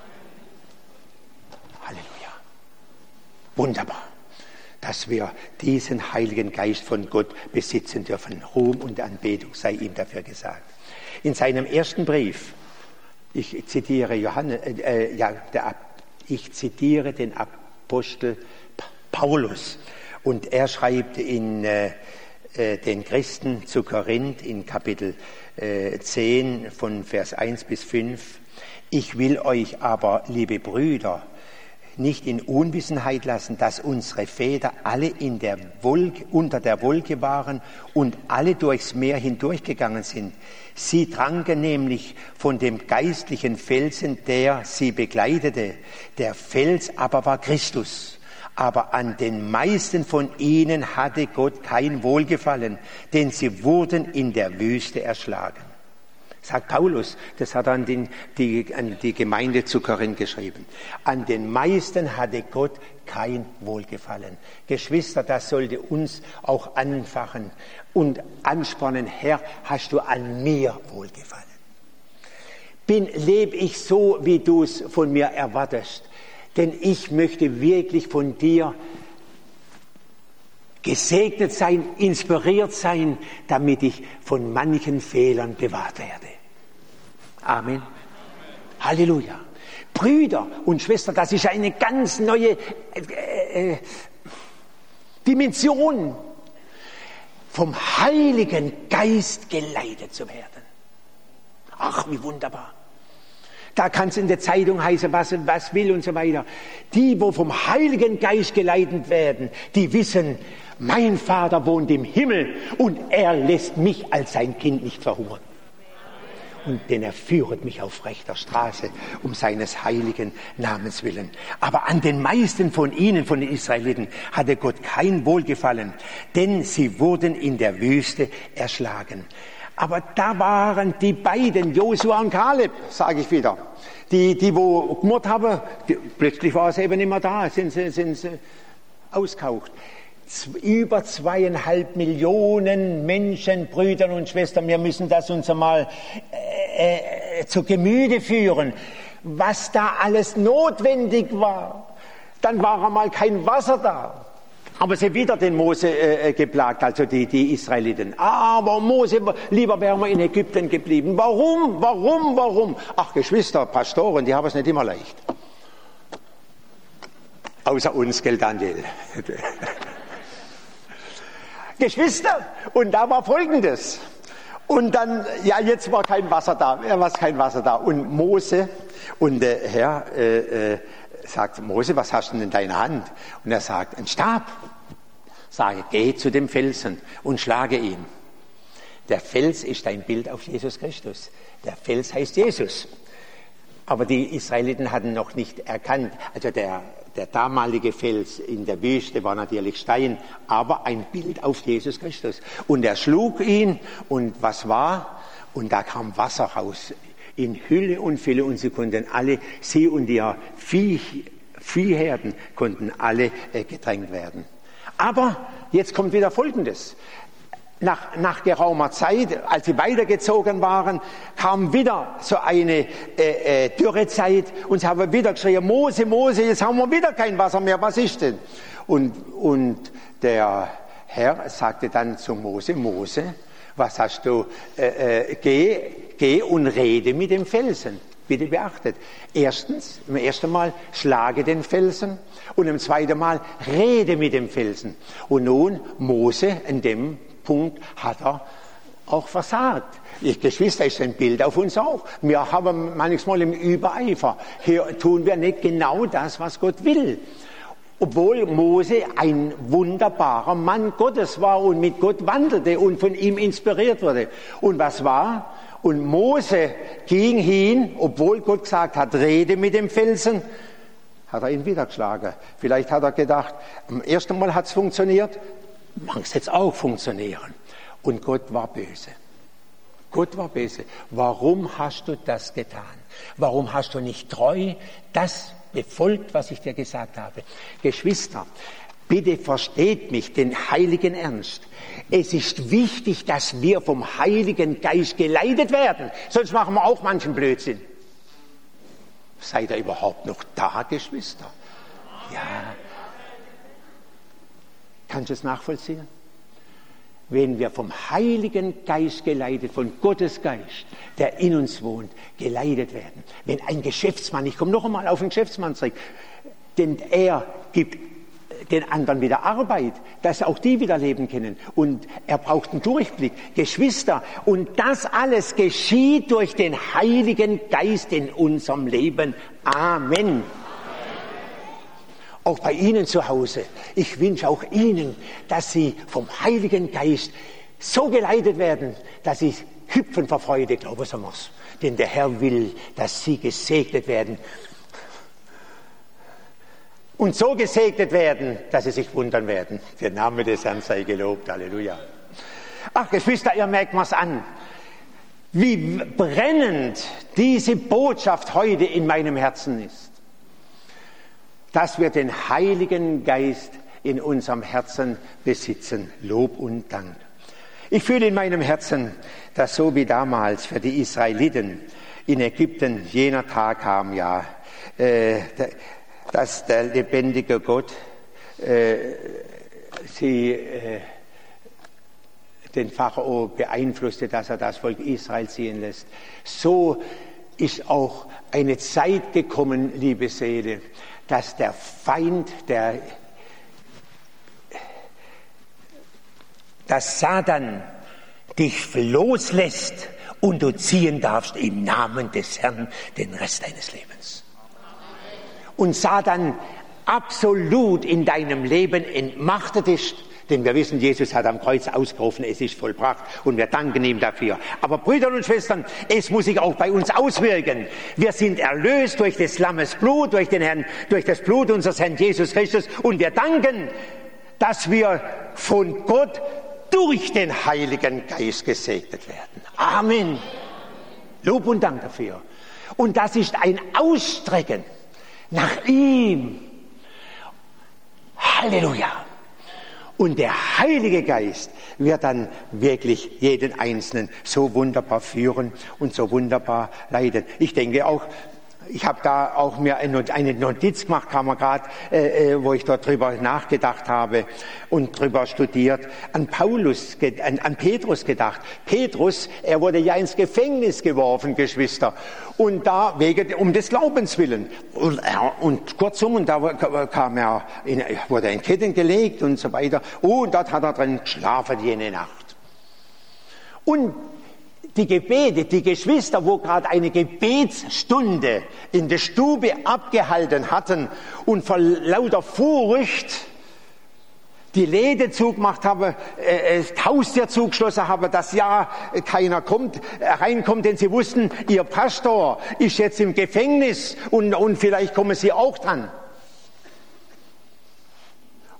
Halleluja. Wunderbar, dass wir diesen Heiligen Geist von Gott besitzen dürfen. Ruhm und Anbetung sei ihm dafür gesagt. In seinem ersten Brief, ich zitiere Johannes, äh, ja, der, ich zitiere den Apostel Paulus, und er schreibt in äh, den Christen zu Korinth in Kapitel äh, zehn von Vers eins bis fünf: Ich will euch aber, liebe Brüder, nicht in Unwissenheit lassen, dass unsere Väter alle in der Wolke, unter der Wolke waren und alle durchs Meer hindurchgegangen sind. Sie tranken nämlich von dem geistlichen Felsen, der sie begleitete. Der Fels aber war Christus. Aber an den meisten von ihnen hatte Gott kein Wohlgefallen, denn sie wurden in der Wüste erschlagen. Sagt Paulus, das hat er an, den, die, an die Gemeinde zu Korinth geschrieben. An den meisten hatte Gott kein Wohlgefallen. Geschwister, das sollte uns auch anfachen und anspornen. Herr, hast du an mir Wohlgefallen? Bin, lebe ich so, wie du es von mir erwartest? Denn ich möchte wirklich von dir gesegnet sein, inspiriert sein, damit ich von manchen Fehlern bewahrt werde. Amen. Halleluja. Brüder und Schwestern, das ist eine ganz neue äh, äh, Dimension, vom Heiligen Geist geleitet zu werden. Ach, wie wunderbar. Da kann es in der Zeitung heißen, was, was will und so weiter. Die, wo vom Heiligen Geist geleitet werden, die wissen, mein Vater wohnt im Himmel und er lässt mich als sein Kind nicht verhungern. Und denn er führet mich auf rechter Straße um seines heiligen Namens willen. Aber an den meisten von ihnen, von den Israeliten, hatte Gott kein Wohlgefallen, denn sie wurden in der Wüste erschlagen. Aber da waren die beiden, Josua und Kaleb, sage ich wieder, die, die wo gemordet haben, die, plötzlich war es eben nicht mehr da, sind sie, sind sie auskaucht. Über zweieinhalb Millionen Menschen, Brüder und Schwestern, wir müssen das uns einmal äh, äh, zu Gemüte führen, was da alles notwendig war. Dann war einmal kein Wasser da. Aber sie wieder den Mose äh, geplagt, also die, die Israeliten. Aber Mose, lieber wären wir in Ägypten geblieben. Warum, warum, warum? Ach, Geschwister, Pastoren, die haben es nicht immer leicht. Außer uns, gell, Daniel. Geschwister, und da war Folgendes. Und dann, ja, jetzt war kein Wasser da, ja, war kein Wasser da. Und Mose, und der Herr äh, äh, sagt, Mose, was hast du denn in deiner Hand? Und er sagt, ein Stab. Sage, geh zu dem Felsen und schlage ihn. Der Fels ist ein Bild auf Jesus Christus. Der Fels heißt Jesus. Aber die Israeliten hatten noch nicht erkannt, also der, der damalige Fels in der Wüste war natürlich Stein, aber ein Bild auf Jesus Christus. Und er schlug ihn und was war? Und da kam Wasser raus in Hülle und Fülle und sie konnten alle, sie und ihr Vieh, Viehherden konnten alle äh, getränkt werden. Aber jetzt kommt wieder Folgendes. Nach, nach geraumer Zeit, als sie weitergezogen waren, kam wieder so eine äh, äh, Dürrezeit und sie haben wieder geschrien, Mose, Mose, jetzt haben wir wieder kein Wasser mehr, was ist denn? Und, und der Herr sagte dann zu Mose, Mose, was hast du, äh, äh, geh, geh und rede mit dem Felsen. Bitte beachtet. Erstens, im ersten Mal schlage den Felsen und im zweiten Mal rede mit dem Felsen. Und nun, Mose, in dem Punkt hat er auch versagt. Ich, Geschwister, ist ein Bild auf uns auch. Wir haben manchmal im Übereifer. Hier tun wir nicht genau das, was Gott will. Obwohl Mose ein wunderbarer Mann Gottes war und mit Gott wandelte und von ihm inspiriert wurde. Und was war? Und Mose ging hin, obwohl Gott gesagt hat, rede mit dem Felsen, hat er ihn wieder geschlagen. Vielleicht hat er gedacht, am ersten Mal hat es funktioniert, mag es jetzt auch funktionieren. Und Gott war böse. Gott war böse. Warum hast du das getan? Warum hast du nicht treu das befolgt, was ich dir gesagt habe? Geschwister, bitte versteht mich, den heiligen Ernst. Es ist wichtig, dass wir vom Heiligen Geist geleitet werden. Sonst machen wir auch manchen Blödsinn. Seid ihr überhaupt noch da, Geschwister? Ja. Kannst du es nachvollziehen? Wenn wir vom Heiligen Geist geleitet, von Gottes Geist, der in uns wohnt, geleitet werden. Wenn ein Geschäftsmann, ich komme noch einmal auf den Geschäftsmann zurück, denn er gibt den anderen wieder Arbeit, dass auch die wieder leben können. Und er braucht einen Durchblick. Geschwister, und das alles geschieht durch den Heiligen Geist in unserem Leben. Amen. Auch bei Ihnen zu Hause. Ich wünsche auch Ihnen, dass Sie vom Heiligen Geist so geleitet werden, dass Sie hüpfen vor Freude, glauben Sie mir's. Denn der Herr will, dass Sie gesegnet werden. Und so gesegnet werden, dass Sie sich wundern werden. Der Name des Herrn sei gelobt. Halleluja. Ach, Geschwister, ihr merkt mir's an. Wie brennend diese Botschaft heute in meinem Herzen ist. Dass wir den Heiligen Geist in unserem Herzen besitzen. Lob und Dank. Ich fühle in meinem Herzen, dass so wie damals für die Israeliten in Ägypten jener Tag kam, ja, äh, dass der lebendige Gott äh, sie, äh, den Pharao beeinflusste, dass er das Volk Israel ziehen lässt. So ist auch eine Zeit gekommen, liebe Seele, dass der Feind, der, dass Satan dich loslässt und du ziehen darfst im Namen des Herrn den Rest deines Lebens. Und Satan absolut in deinem Leben entmachtet ist, denn wir wissen, Jesus hat am Kreuz ausgerufen, es ist vollbracht und wir danken ihm dafür. Aber Brüder und Schwestern, es muss sich auch bei uns auswirken. Wir sind erlöst durch des Lammes Blut, durch, den Herrn, durch das Blut unseres Herrn Jesus Christus und wir danken, dass wir von Gott durch den Heiligen Geist gesegnet werden. Amen. Lob und Dank dafür. Und das ist ein Ausstrecken nach ihm. Halleluja. Und der Heilige Geist wird dann wirklich jeden Einzelnen so wunderbar führen und so wunderbar leiten. Ich denke auch, ich habe da auch mir eine Notiz gemacht, kam mir gerade, äh, wo ich dort drüber nachgedacht habe und drüber studiert, an Paulus, an, an Petrus gedacht. Petrus, er wurde ja ins Gefängnis geworfen, Geschwister, und da wegen um des Glaubens willen. Und, äh, und kurzum, und da kam er, in, wurde er in Ketten gelegt und so weiter. Oh, und dort hat er drin geschlafen jene Nacht. Und die Gebete, die Geschwister, wo gerade eine Gebetsstunde in der Stube abgehalten hatten und vor lauter Furcht die Läden zugemacht haben, äh, das Haustür zugeschlossen haben, dass ja keiner kommt, reinkommt, denn sie wussten, ihr Pastor ist jetzt im Gefängnis und, und vielleicht kommen sie auch dran.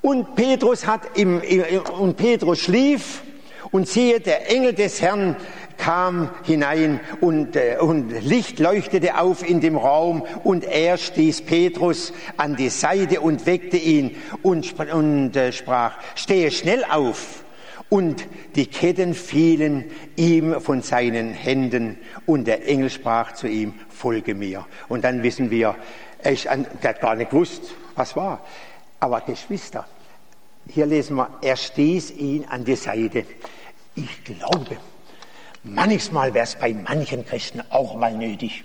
Und Petrus hat im, im, und Petrus schlief, und siehe, der Engel des Herrn kam hinein und, äh, und Licht leuchtete auf in dem Raum, und er stieß Petrus an die Seite und weckte ihn und, sp- und äh, sprach, stehe schnell auf. Und die Ketten fielen ihm von seinen Händen, und der Engel sprach zu ihm, folge mir. Und dann wissen wir, er, ist an, er hat gar nicht gewusst, was war. Aber Geschwister, hier lesen wir, er stieß ihn an die Seite. Ich glaube, manchmal wäre es bei manchen Christen auch mal nötig.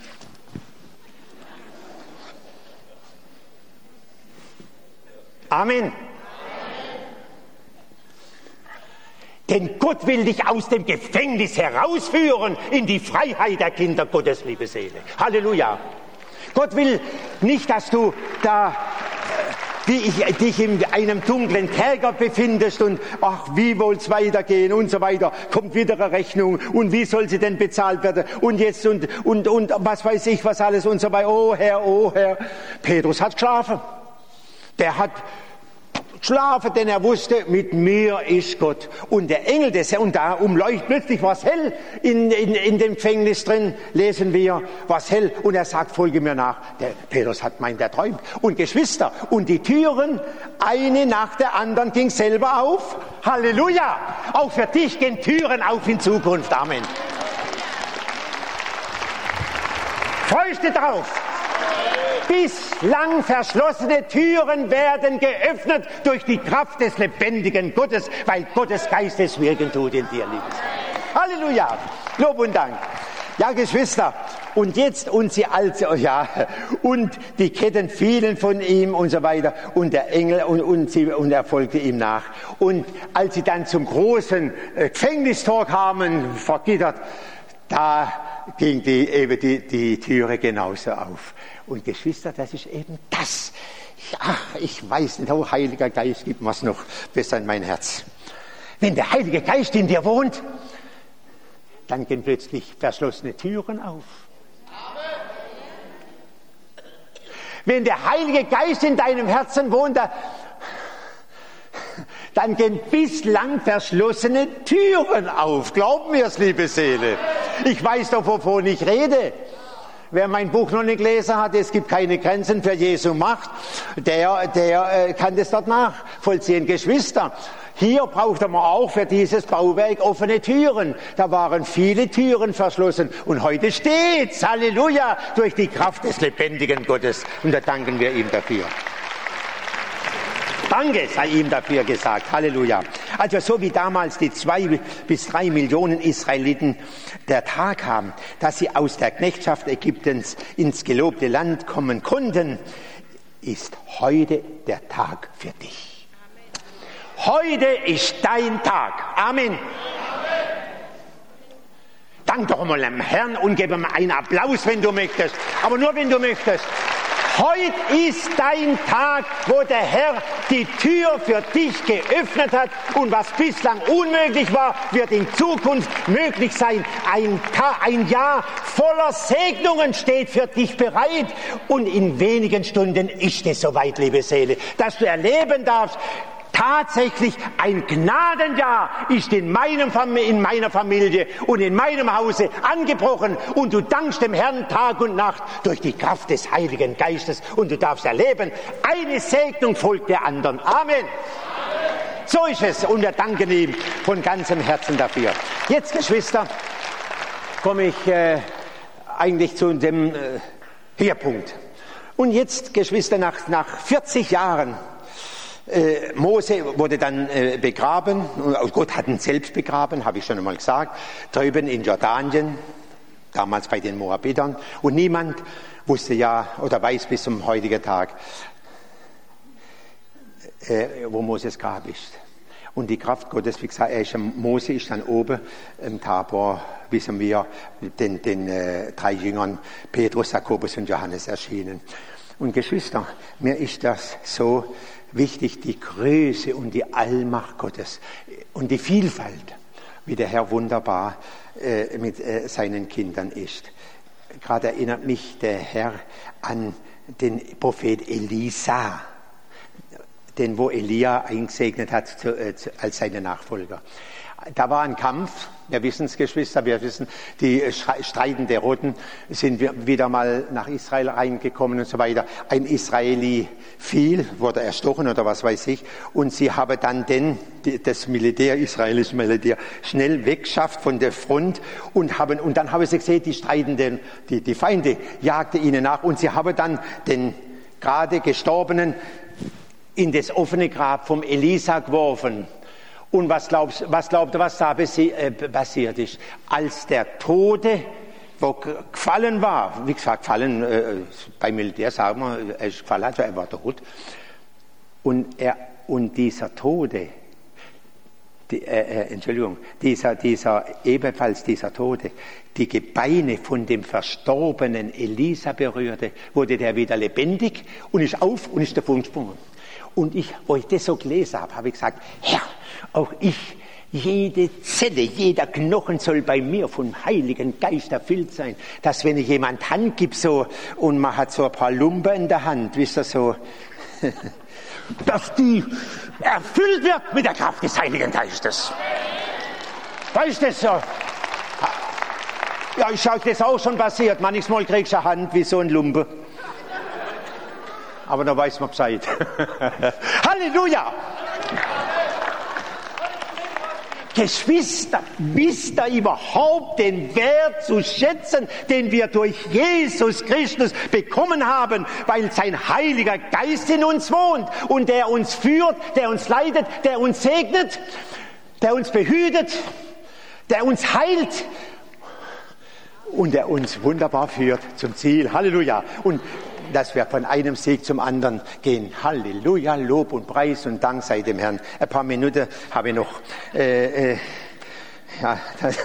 Amen. Denn Gott will dich aus dem Gefängnis herausführen in die Freiheit der Kinder Gottes, liebe Seele. Halleluja. Gott will nicht, dass du da wie ich, dich in einem dunklen Kerker befindest und ach, wie woll's weitergehen und so weiter. Kommt wieder eine Rechnung und wie soll sie denn bezahlt werden und jetzt und, und, und was weiß ich was alles und so weiter. Oh Herr, oh Herr. Petrus hat geschlafen. Der hat schlafen, denn er wusste, mit mir ist Gott. Und der Engel des Herrn, und da umleuchtet plötzlich was hell in, in, in dem Gefängnis drin, lesen wir, was hell, und er sagt, folge mir nach. Der Petrus hat meint, er träumt. Und Geschwister, und die Türen, eine nach der anderen, ging selber auf. Halleluja! Auch für dich gehen Türen auf in Zukunft. Amen. Freust du drauf? Bislang verschlossene Türen werden geöffnet durch die Kraft des lebendigen Gottes, weil Gottes Geistes wirken tut in dir, liebes. Halleluja! Lob und Dank. Ja, Geschwister, und jetzt, und sie also, ja, und die Ketten fielen von ihm und so weiter, und der Engel, und, und, sie, und er folgte ihm nach. Und als sie dann zum großen Gefängnistor kamen, vergittert, da ging die, eben die, die Türe genauso auf. Und Geschwister, das ist eben das. Ach, ich weiß nicht, oh Heiliger Geist, gib mir's noch besser in mein Herz. Wenn der Heilige Geist in dir wohnt, dann gehen plötzlich verschlossene Türen auf. Wenn der Heilige Geist in deinem Herzen wohnt, dann gehen bislang verschlossene Türen auf. Glaub mir's, liebe Seele. Ich weiß doch, wovon ich rede. Wer mein Buch noch nicht gelesen hat, es gibt keine Grenzen für Jesu Macht, der, der äh, kann das dort nachvollziehen. Geschwister, hier brauchte man auch für dieses Bauwerk offene Türen. Da waren viele Türen verschlossen. Und heute steht's, Halleluja, durch die Kraft des lebendigen Gottes. Und da danken wir ihm dafür. Danke sei ihm dafür gesagt. Halleluja. Also so wie damals die zwei bis drei Millionen Israeliten der Tag haben, dass sie aus der Knechtschaft Ägyptens ins gelobte Land kommen konnten, ist heute der Tag für dich. Heute ist dein Tag. Amen. Dank doch mal dem Herrn und gib ihm einen Applaus, wenn du möchtest. Aber nur, wenn du möchtest. Heute ist dein Tag, wo der Herr die Tür für dich geöffnet hat, und was bislang unmöglich war, wird in Zukunft möglich sein. Ein, Tag, ein Jahr voller Segnungen steht für dich bereit, und in wenigen Stunden ist es soweit, liebe Seele, dass du erleben darfst, tatsächlich ein Gnadenjahr ist in, meinem Fam- in meiner Familie und in meinem Hause angebrochen, und du dankst dem Herrn Tag und Nacht durch die Kraft des Heiligen Geistes, und du darfst erleben, eine Segnung folgt der anderen. Amen. Amen. So ist es, und wir danken ihm von ganzem Herzen dafür. Jetzt, Geschwister, komme ich äh, eigentlich zu dem äh, Höhepunkt. Und jetzt, Geschwister, nach, nach vierzig Jahren, Äh, Mose wurde dann äh, begraben, und Gott hat ihn selbst begraben, habe ich schon einmal gesagt, drüben in Jordanien, damals bei den Moabitern, und niemand wusste ja oder weiß bis zum heutigen Tag, äh, wo Moses Grab ist. Und die Kraft Gottes, wie gesagt, er ist, Mose ist dann oben im Tabor, wissen wir, den, den äh, drei Jüngern, Petrus, Jakobus und Johannes erschienen. Und Geschwister, mir ist das so wichtig, die Größe und die Allmacht Gottes und die Vielfalt, wie der Herr wunderbar äh, mit äh, seinen Kindern ist. Gerade erinnert mich der Herr an den Prophet Elisa. den wo Elia eingesegnet hat zu, äh, zu, als seine Nachfolger. Da war ein Kampf, wir wissen es, Geschwister, wir wissen, die streitenden Roten sind wieder mal nach Israel reingekommen und so weiter. Ein Israeli fiel, wurde erstochen oder was weiß ich, und sie haben dann den, das Militär, israelische Militär, schnell weggeschafft von der Front und haben, und dann haben sie gesehen, die streitenden, die, die Feinde jagten ihnen nach und sie haben dann den gerade Gestorbenen in das offene Grab vom Elisa geworfen. Und was glaubst, was glaubt ihr, was da passiert ist? Als der Tote, wo gefallen war, wie gesagt, gefallen, äh, beim Militär sagen wir, er ist gefallen, also er war tot. Und er, und dieser Tote, die, äh, Entschuldigung, dieser, dieser, ebenfalls dieser Tote, die Gebeine von dem verstorbenen Elisa berührte, wurde der wieder lebendig und ist auf und ist davon gesprungen. Und ich, wo ich das so gelesen habe, habe ich gesagt, Herr, auch ich, jede Zelle, jeder Knochen soll bei mir vom Heiligen Geist erfüllt sein, dass wenn jemand Hand gibt so und man hat so ein paar Lumpen in der Hand, wisst ihr so, dass die erfüllt wird mit der Kraft des Heiligen Geistes. Weißt du das so? Ja, ich schaue, das auch schon passiert. Manchmal kriegst du eine Hand wie so ein Lumpe. Aber da weiß man Bescheid. Halleluja! Geschwister, wisst ihr überhaupt den Wert zu schätzen, den wir durch Jesus Christus bekommen haben, weil sein Heiliger Geist in uns wohnt und der uns führt, der uns leitet, der uns segnet, der uns behütet, der uns heilt und der uns wunderbar führt zum Ziel. Halleluja! Und dass wir von einem Sieg zum anderen gehen. Halleluja, Lob und Preis und Dank sei dem Herrn. Ein paar Minuten habe ich noch. Äh, äh, ja, das,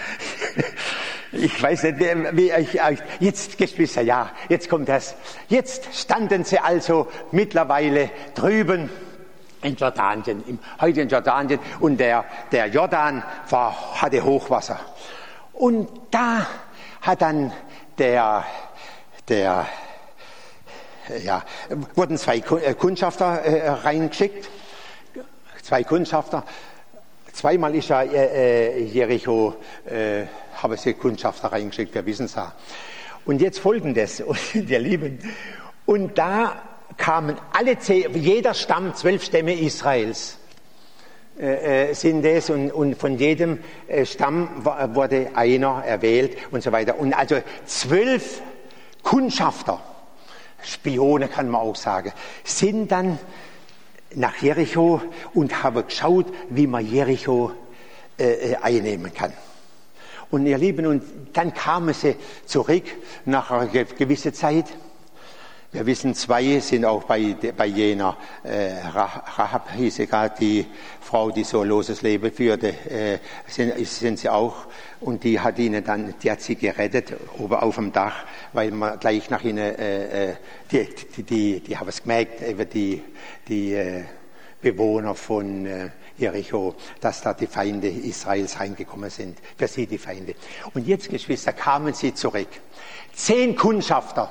ich weiß nicht, wie ich jetzt, Geschwister, ja, jetzt kommt das. Jetzt standen sie also mittlerweile drüben in Jordanien, im heutigen Jordanien, und der, der Jordan war, hatte Hochwasser. Und da hat dann der, der Ja, wurden zwei Kundschafter äh, reingeschickt, zwei Kundschafter. Zweimal ist ja äh, Jericho, äh, haben sie Kundschafter reingeschickt, wir wissen es ja. Und jetzt Folgendes, und ihr Lieben, und da kamen alle zehn, jeder Stamm, zwölf Stämme Israels äh, äh, sind es, und, und von jedem äh, Stamm wurde einer erwählt und so weiter. Und also zwölf Kundschafter, Spione kann man auch sagen, sind dann nach Jericho und haben geschaut, wie man Jericho äh, einnehmen kann. Und ihr Lieben, und dann kamen sie zurück nach einer gewissen Zeit. Wir wissen, zwei sind auch bei, bei jener äh, Rahab, hieß sie gerade, die Frau, die so ein loses Leben führte, äh, sind, sind sie auch. Und die hat ihnen dann, die hat sie gerettet, oben auf dem Dach, weil man gleich nach ihnen, äh, die, die, die, die haben es gemerkt, eben die, die äh, Bewohner von äh, Jericho, dass da die Feinde Israels reingekommen sind, für sie die Feinde. Und jetzt, Geschwister, kamen sie zurück. Zehn Kundschafter.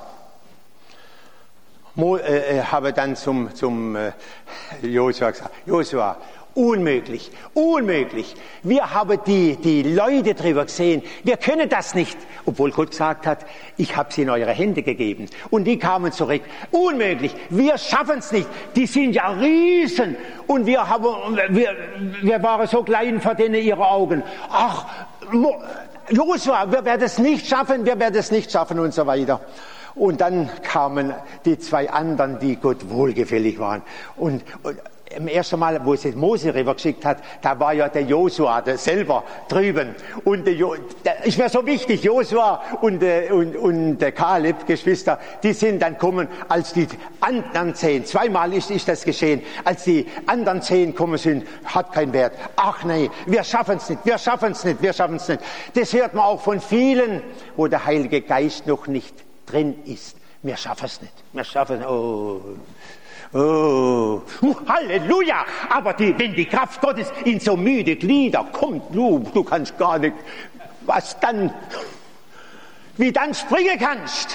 Mo, äh, habe dann zum, zum äh, Josua gesagt, Josua, unmöglich, unmöglich. Wir haben die, die Leute drüber gesehen, wir können das nicht. Obwohl Gott gesagt hat, ich habe sie in eure Hände gegeben. Und die kamen zurück, unmöglich, wir schaffen es nicht. Die sind ja Riesen. Und wir, haben, wir, wir waren so klein vor denen ihre Augen. Ach, Josua, wir werden es nicht schaffen, wir werden es nicht schaffen und so weiter. Und dann kamen die zwei anderen, die Gott wohlgefällig waren. Und, und im ersten Mal, wo sie Mose rübergeschickt hat, da war ja der Josua der selber drüben. Und der jo, der, ich wäre so wichtig, Josua und, und, und der Kaleb, Geschwister, die sind dann kommen, als die anderen zehn, zweimal ist, ist das geschehen, als die anderen zehn kommen sind, hat keinen Wert. Ach nee, wir schaffen es nicht, wir schaffen es nicht, wir schaffen es nicht. Das hört man auch von vielen, wo der Heilige Geist noch nicht drin ist. Wir schaffen es nicht. Wir schaffen es. Oh, oh, Halleluja! Aber die, wenn die Kraft Gottes in so müde Glieder kommt, du, du kannst gar nicht, was dann, wie dann springen kannst.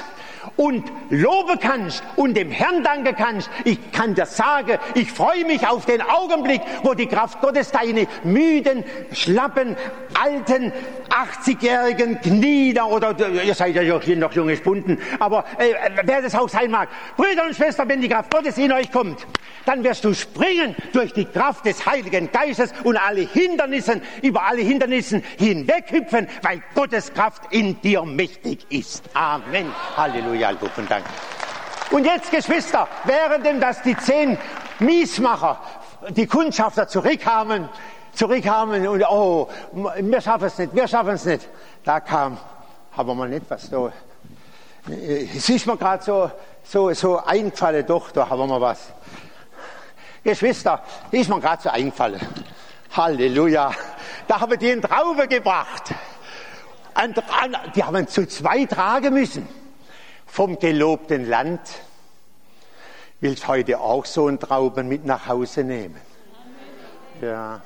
und loben kannst und dem Herrn danken kannst. Ich kann dir sagen, ich freue mich auf den Augenblick, wo die Kraft Gottes deine müden, schlappen, alten, achtzigjährigen Knie da, oder ihr seid ja noch junges Bunden, aber äh, wer das auch sein mag, Brüder und Schwestern, wenn die Kraft Gottes in euch kommt, dann wirst du springen durch die Kraft des Heiligen Geistes und alle Hindernisse, über alle Hindernisse hinweghüpfen, weil Gottes Kraft in dir mächtig ist. Amen. Halleluja, Lob und Dank. Und jetzt, Geschwister, während dass die zehn Miesmacher, die Kundschafter zurückkamen, zurückkamen und oh, wir schaffen es nicht, wir schaffen es nicht. Da kam, haben wir mal nicht was da. Es ist mir gerade so, so, so eingefallen, doch, da haben wir mal was. Geschwister, ist mir gerade so eingefallen. Halleluja. Da haben die einen Traube gebracht. Die haben zu zwei tragen müssen. Vom gelobten Land. Willst heute auch so einen Trauben mit nach Hause nehmen? Ja.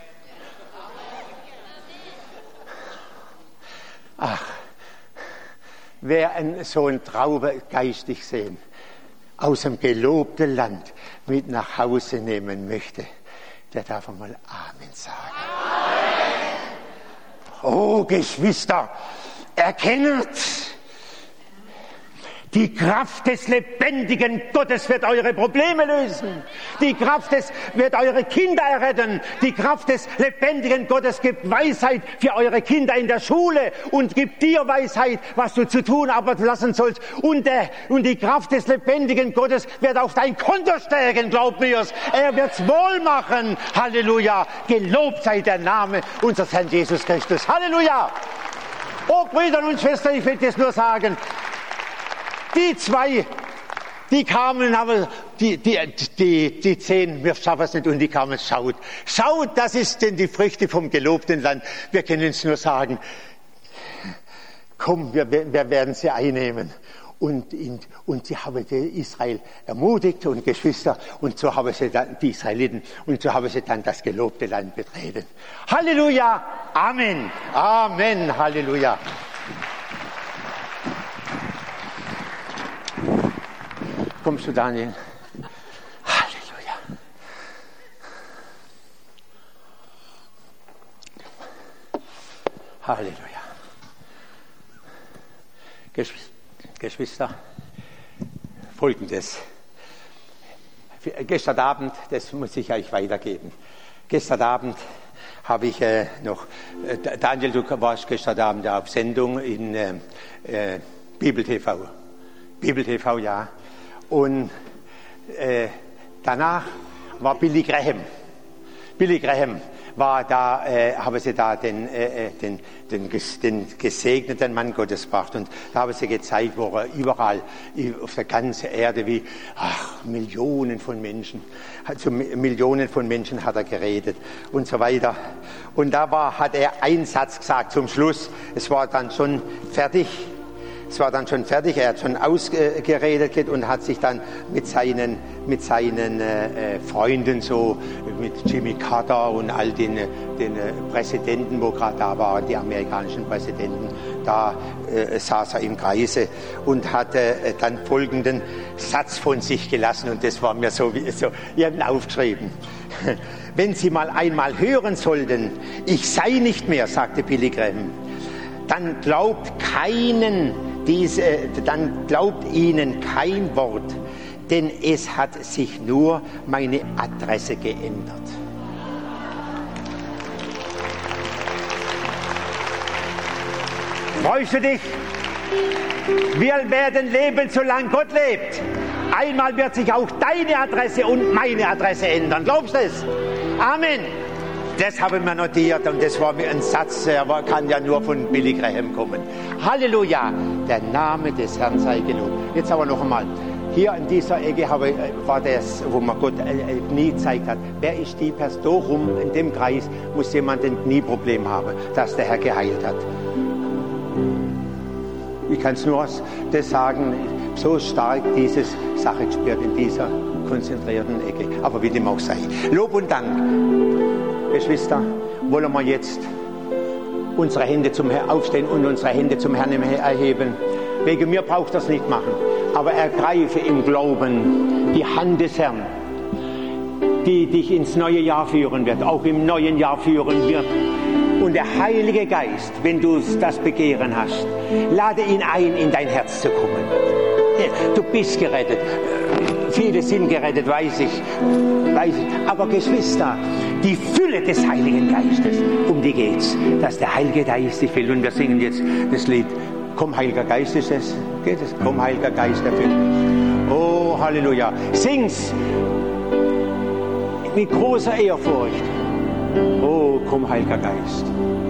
Ach, wer so einen Traube geistig sehen, aus dem gelobten Land mit nach Hause nehmen möchte, der darf einmal Amen sagen. Amen. Oh, Geschwister, erkennt, die Kraft des lebendigen Gottes wird eure Probleme lösen. Die Kraft des wird eure Kinder erretten. Die Kraft des lebendigen Gottes gibt Weisheit für eure Kinder in der Schule und gibt dir Weisheit, was du zu tun aber lassen sollst. Und, der, und die Kraft des lebendigen Gottes wird auf dein Konto stärken, glaub mir's. Er wird's wohl machen. Halleluja. Gelobt sei der Name unseres Herrn Jesus Christus. Halleluja. Oh, Brüder und Schwestern, ich will das nur sagen. Die zwei, die kamen, aber die, die, die, die zehn, wir schaffen es nicht, und die kamen, schaut. Schaut, das ist denn die Früchte vom gelobten Land. Wir können uns nur sagen, komm, wir, wir werden sie einnehmen. Und, und sie haben Israel ermutigt und Geschwister, und so haben sie dann, die Israeliten, und so haben sie dann das gelobte Land betreten. Halleluja, Amen, Amen, Halleluja. Kommst du, Daniel? Halleluja. Halleluja. Geschwister, Folgendes. Gestern Abend, das muss ich euch weitergeben. Gestern Abend habe ich äh, noch, äh, Daniel, du warst gestern Abend auf Sendung in äh, äh, Bibel T V. Bibel T V, ja. Und äh, danach war Billy Graham. Billy Graham war da, äh, haben sie da den, äh, den, den, den gesegneten Mann Gottes gebracht. Und da haben sie gezeigt, wo er überall auf der ganzen Erde, wie ach, Millionen von Menschen, zu Millionen von Menschen hat er geredet und so weiter. Und da war, hat er einen Satz gesagt zum Schluss. Es war dann schon fertig. Es war dann schon fertig, er hat schon ausgeredet und hat sich dann mit seinen, mit seinen äh, Freunden, so mit Jimmy Carter und all den, den äh, Präsidenten, wo gerade da waren, die amerikanischen Präsidenten, da äh, saß er im Kreise und hatte äh, dann folgenden Satz von sich gelassen, und das war mir so, so irgendwie aufgeschrieben. Wenn Sie mal einmal hören sollten, ich sei nicht mehr, sagte Billy Graham, dann glaubt keinen, diese, dann glaubt ihnen kein Wort, denn es hat sich nur meine Adresse geändert. Freust du dich? Wir werden leben, solange Gott lebt. Einmal wird sich auch deine Adresse und meine Adresse ändern. Glaubst du es? Amen. Das habe ich mir notiert, und das war mir ein Satz, der kann ja nur von Billy Graham kommen. Halleluja, der Name des Herrn sei gelobt. Jetzt aber noch einmal, hier in dieser Ecke habe, war das, wo man Gott ein Knie gezeigt hat. Wer ist die Person? Da rum, in dem Kreis, muss jemand ein Knieproblem haben, das der Herr geheilt hat. Ich kann es nur das sagen, so stark diese Sache gespürt in dieser konzentrierten Ecke. Aber wie dem auch sei. Lob und Dank. Geschwister, wollen wir jetzt unsere Hände zum Herrn aufstehen und unsere Hände zum Herrn erheben Wegen mir braucht das nicht machen. Aber ergreife im Glauben die Hand des Herrn, die dich ins neue Jahr führen wird, auch im neuen Jahr führen wird. Und der Heilige Geist, wenn du das Begehren hast, lade ihn ein, in dein Herz zu kommen. Du bist gerettet. Viele sind gerettet, weiß ich. Weiß ich. Aber Geschwister, die Fülle des Heiligen Geistes, um die geht's. Dass der Heilige Geist dich will. Und wir singen jetzt das Lied, Komm, Heiliger Geist, ist es? Geht es? Komm, Heiliger Geist, erfüll mich. Oh, Halleluja. Sing's mit großer Ehrfurcht. Oh, komm, Heiliger Geist.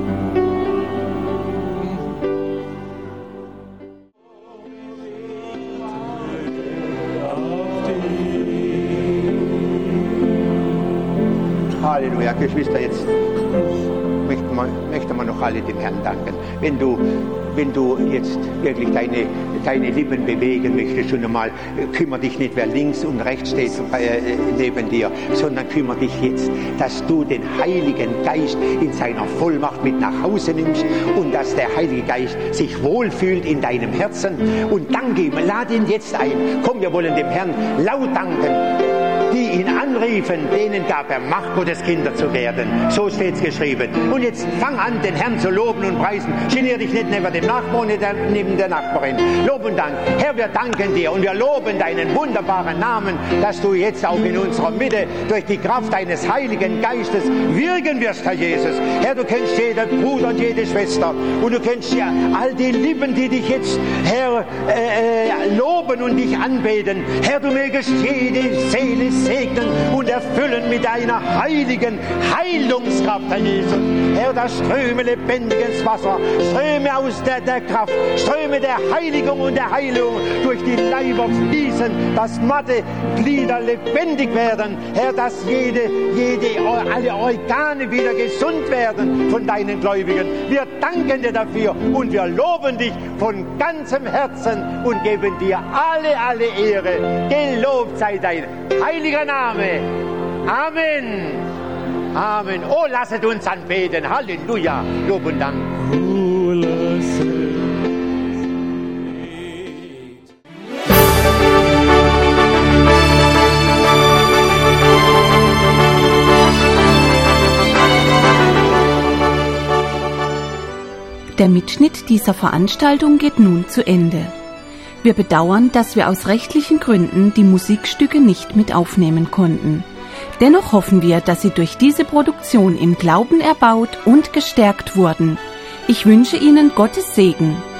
Halleluja, Geschwister, jetzt möchte man, möchte man noch alle dem Herrn danken. Wenn du, wenn du jetzt wirklich deine, deine Lippen bewegen möchtest, schon einmal, kümmere dich nicht, wer links und rechts steht äh, neben dir, sondern kümmere dich jetzt, dass du den Heiligen Geist in seiner Vollmacht mit nach Hause nimmst und dass der Heilige Geist sich wohlfühlt in deinem Herzen. Und danke ihm, lade ihn jetzt ein. Komm, wir wollen dem Herrn laut danken. Die ihn anriefen, denen gab er Macht, Gottes Kinder zu werden. So steht's geschrieben. Und jetzt fang an, den Herrn zu loben und preisen. Genier dich nicht neben dem Nachbarn, nicht neben der Nachbarin. Lob und Dank. Herr, wir danken dir und wir loben deinen wunderbaren Namen, dass du jetzt auch in unserer Mitte durch die Kraft deines Heiligen Geistes wirken wirst, Herr Jesus. Herr, du kennst jeden Bruder und jede Schwester und du kennst ja all die Lippen, die dich jetzt, Herr, äh, äh, loben und dich anbeten. Herr, du mögest jede Seele segnen und erfüllen mit deiner heiligen Heilungskraft, Herr Jesus. Herr, da ströme lebendiges Wasser, Ströme aus der, der Kraft, Ströme der Heiligung und der Heilung durch die Leiber fließen, dass matte Glieder lebendig werden. Herr, dass jede, jede, alle Organe wieder gesund werden von deinen Gläubigen. Wir danken dir dafür und wir loben dich von ganzem Herzen und geben dir alle, alle Ehre. Gelobt sei dein heiliger Name. Amen. Amen. Oh, lasset uns anbeten. Halleluja. Lob und Dank. Oh, lasset. Der Mitschnitt dieser Veranstaltung geht nun zu Ende. Wir bedauern, dass wir aus rechtlichen Gründen die Musikstücke nicht mit aufnehmen konnten. Dennoch hoffen wir, dass Sie durch diese Produktion im Glauben erbaut und gestärkt wurden. Ich wünsche Ihnen Gottes Segen.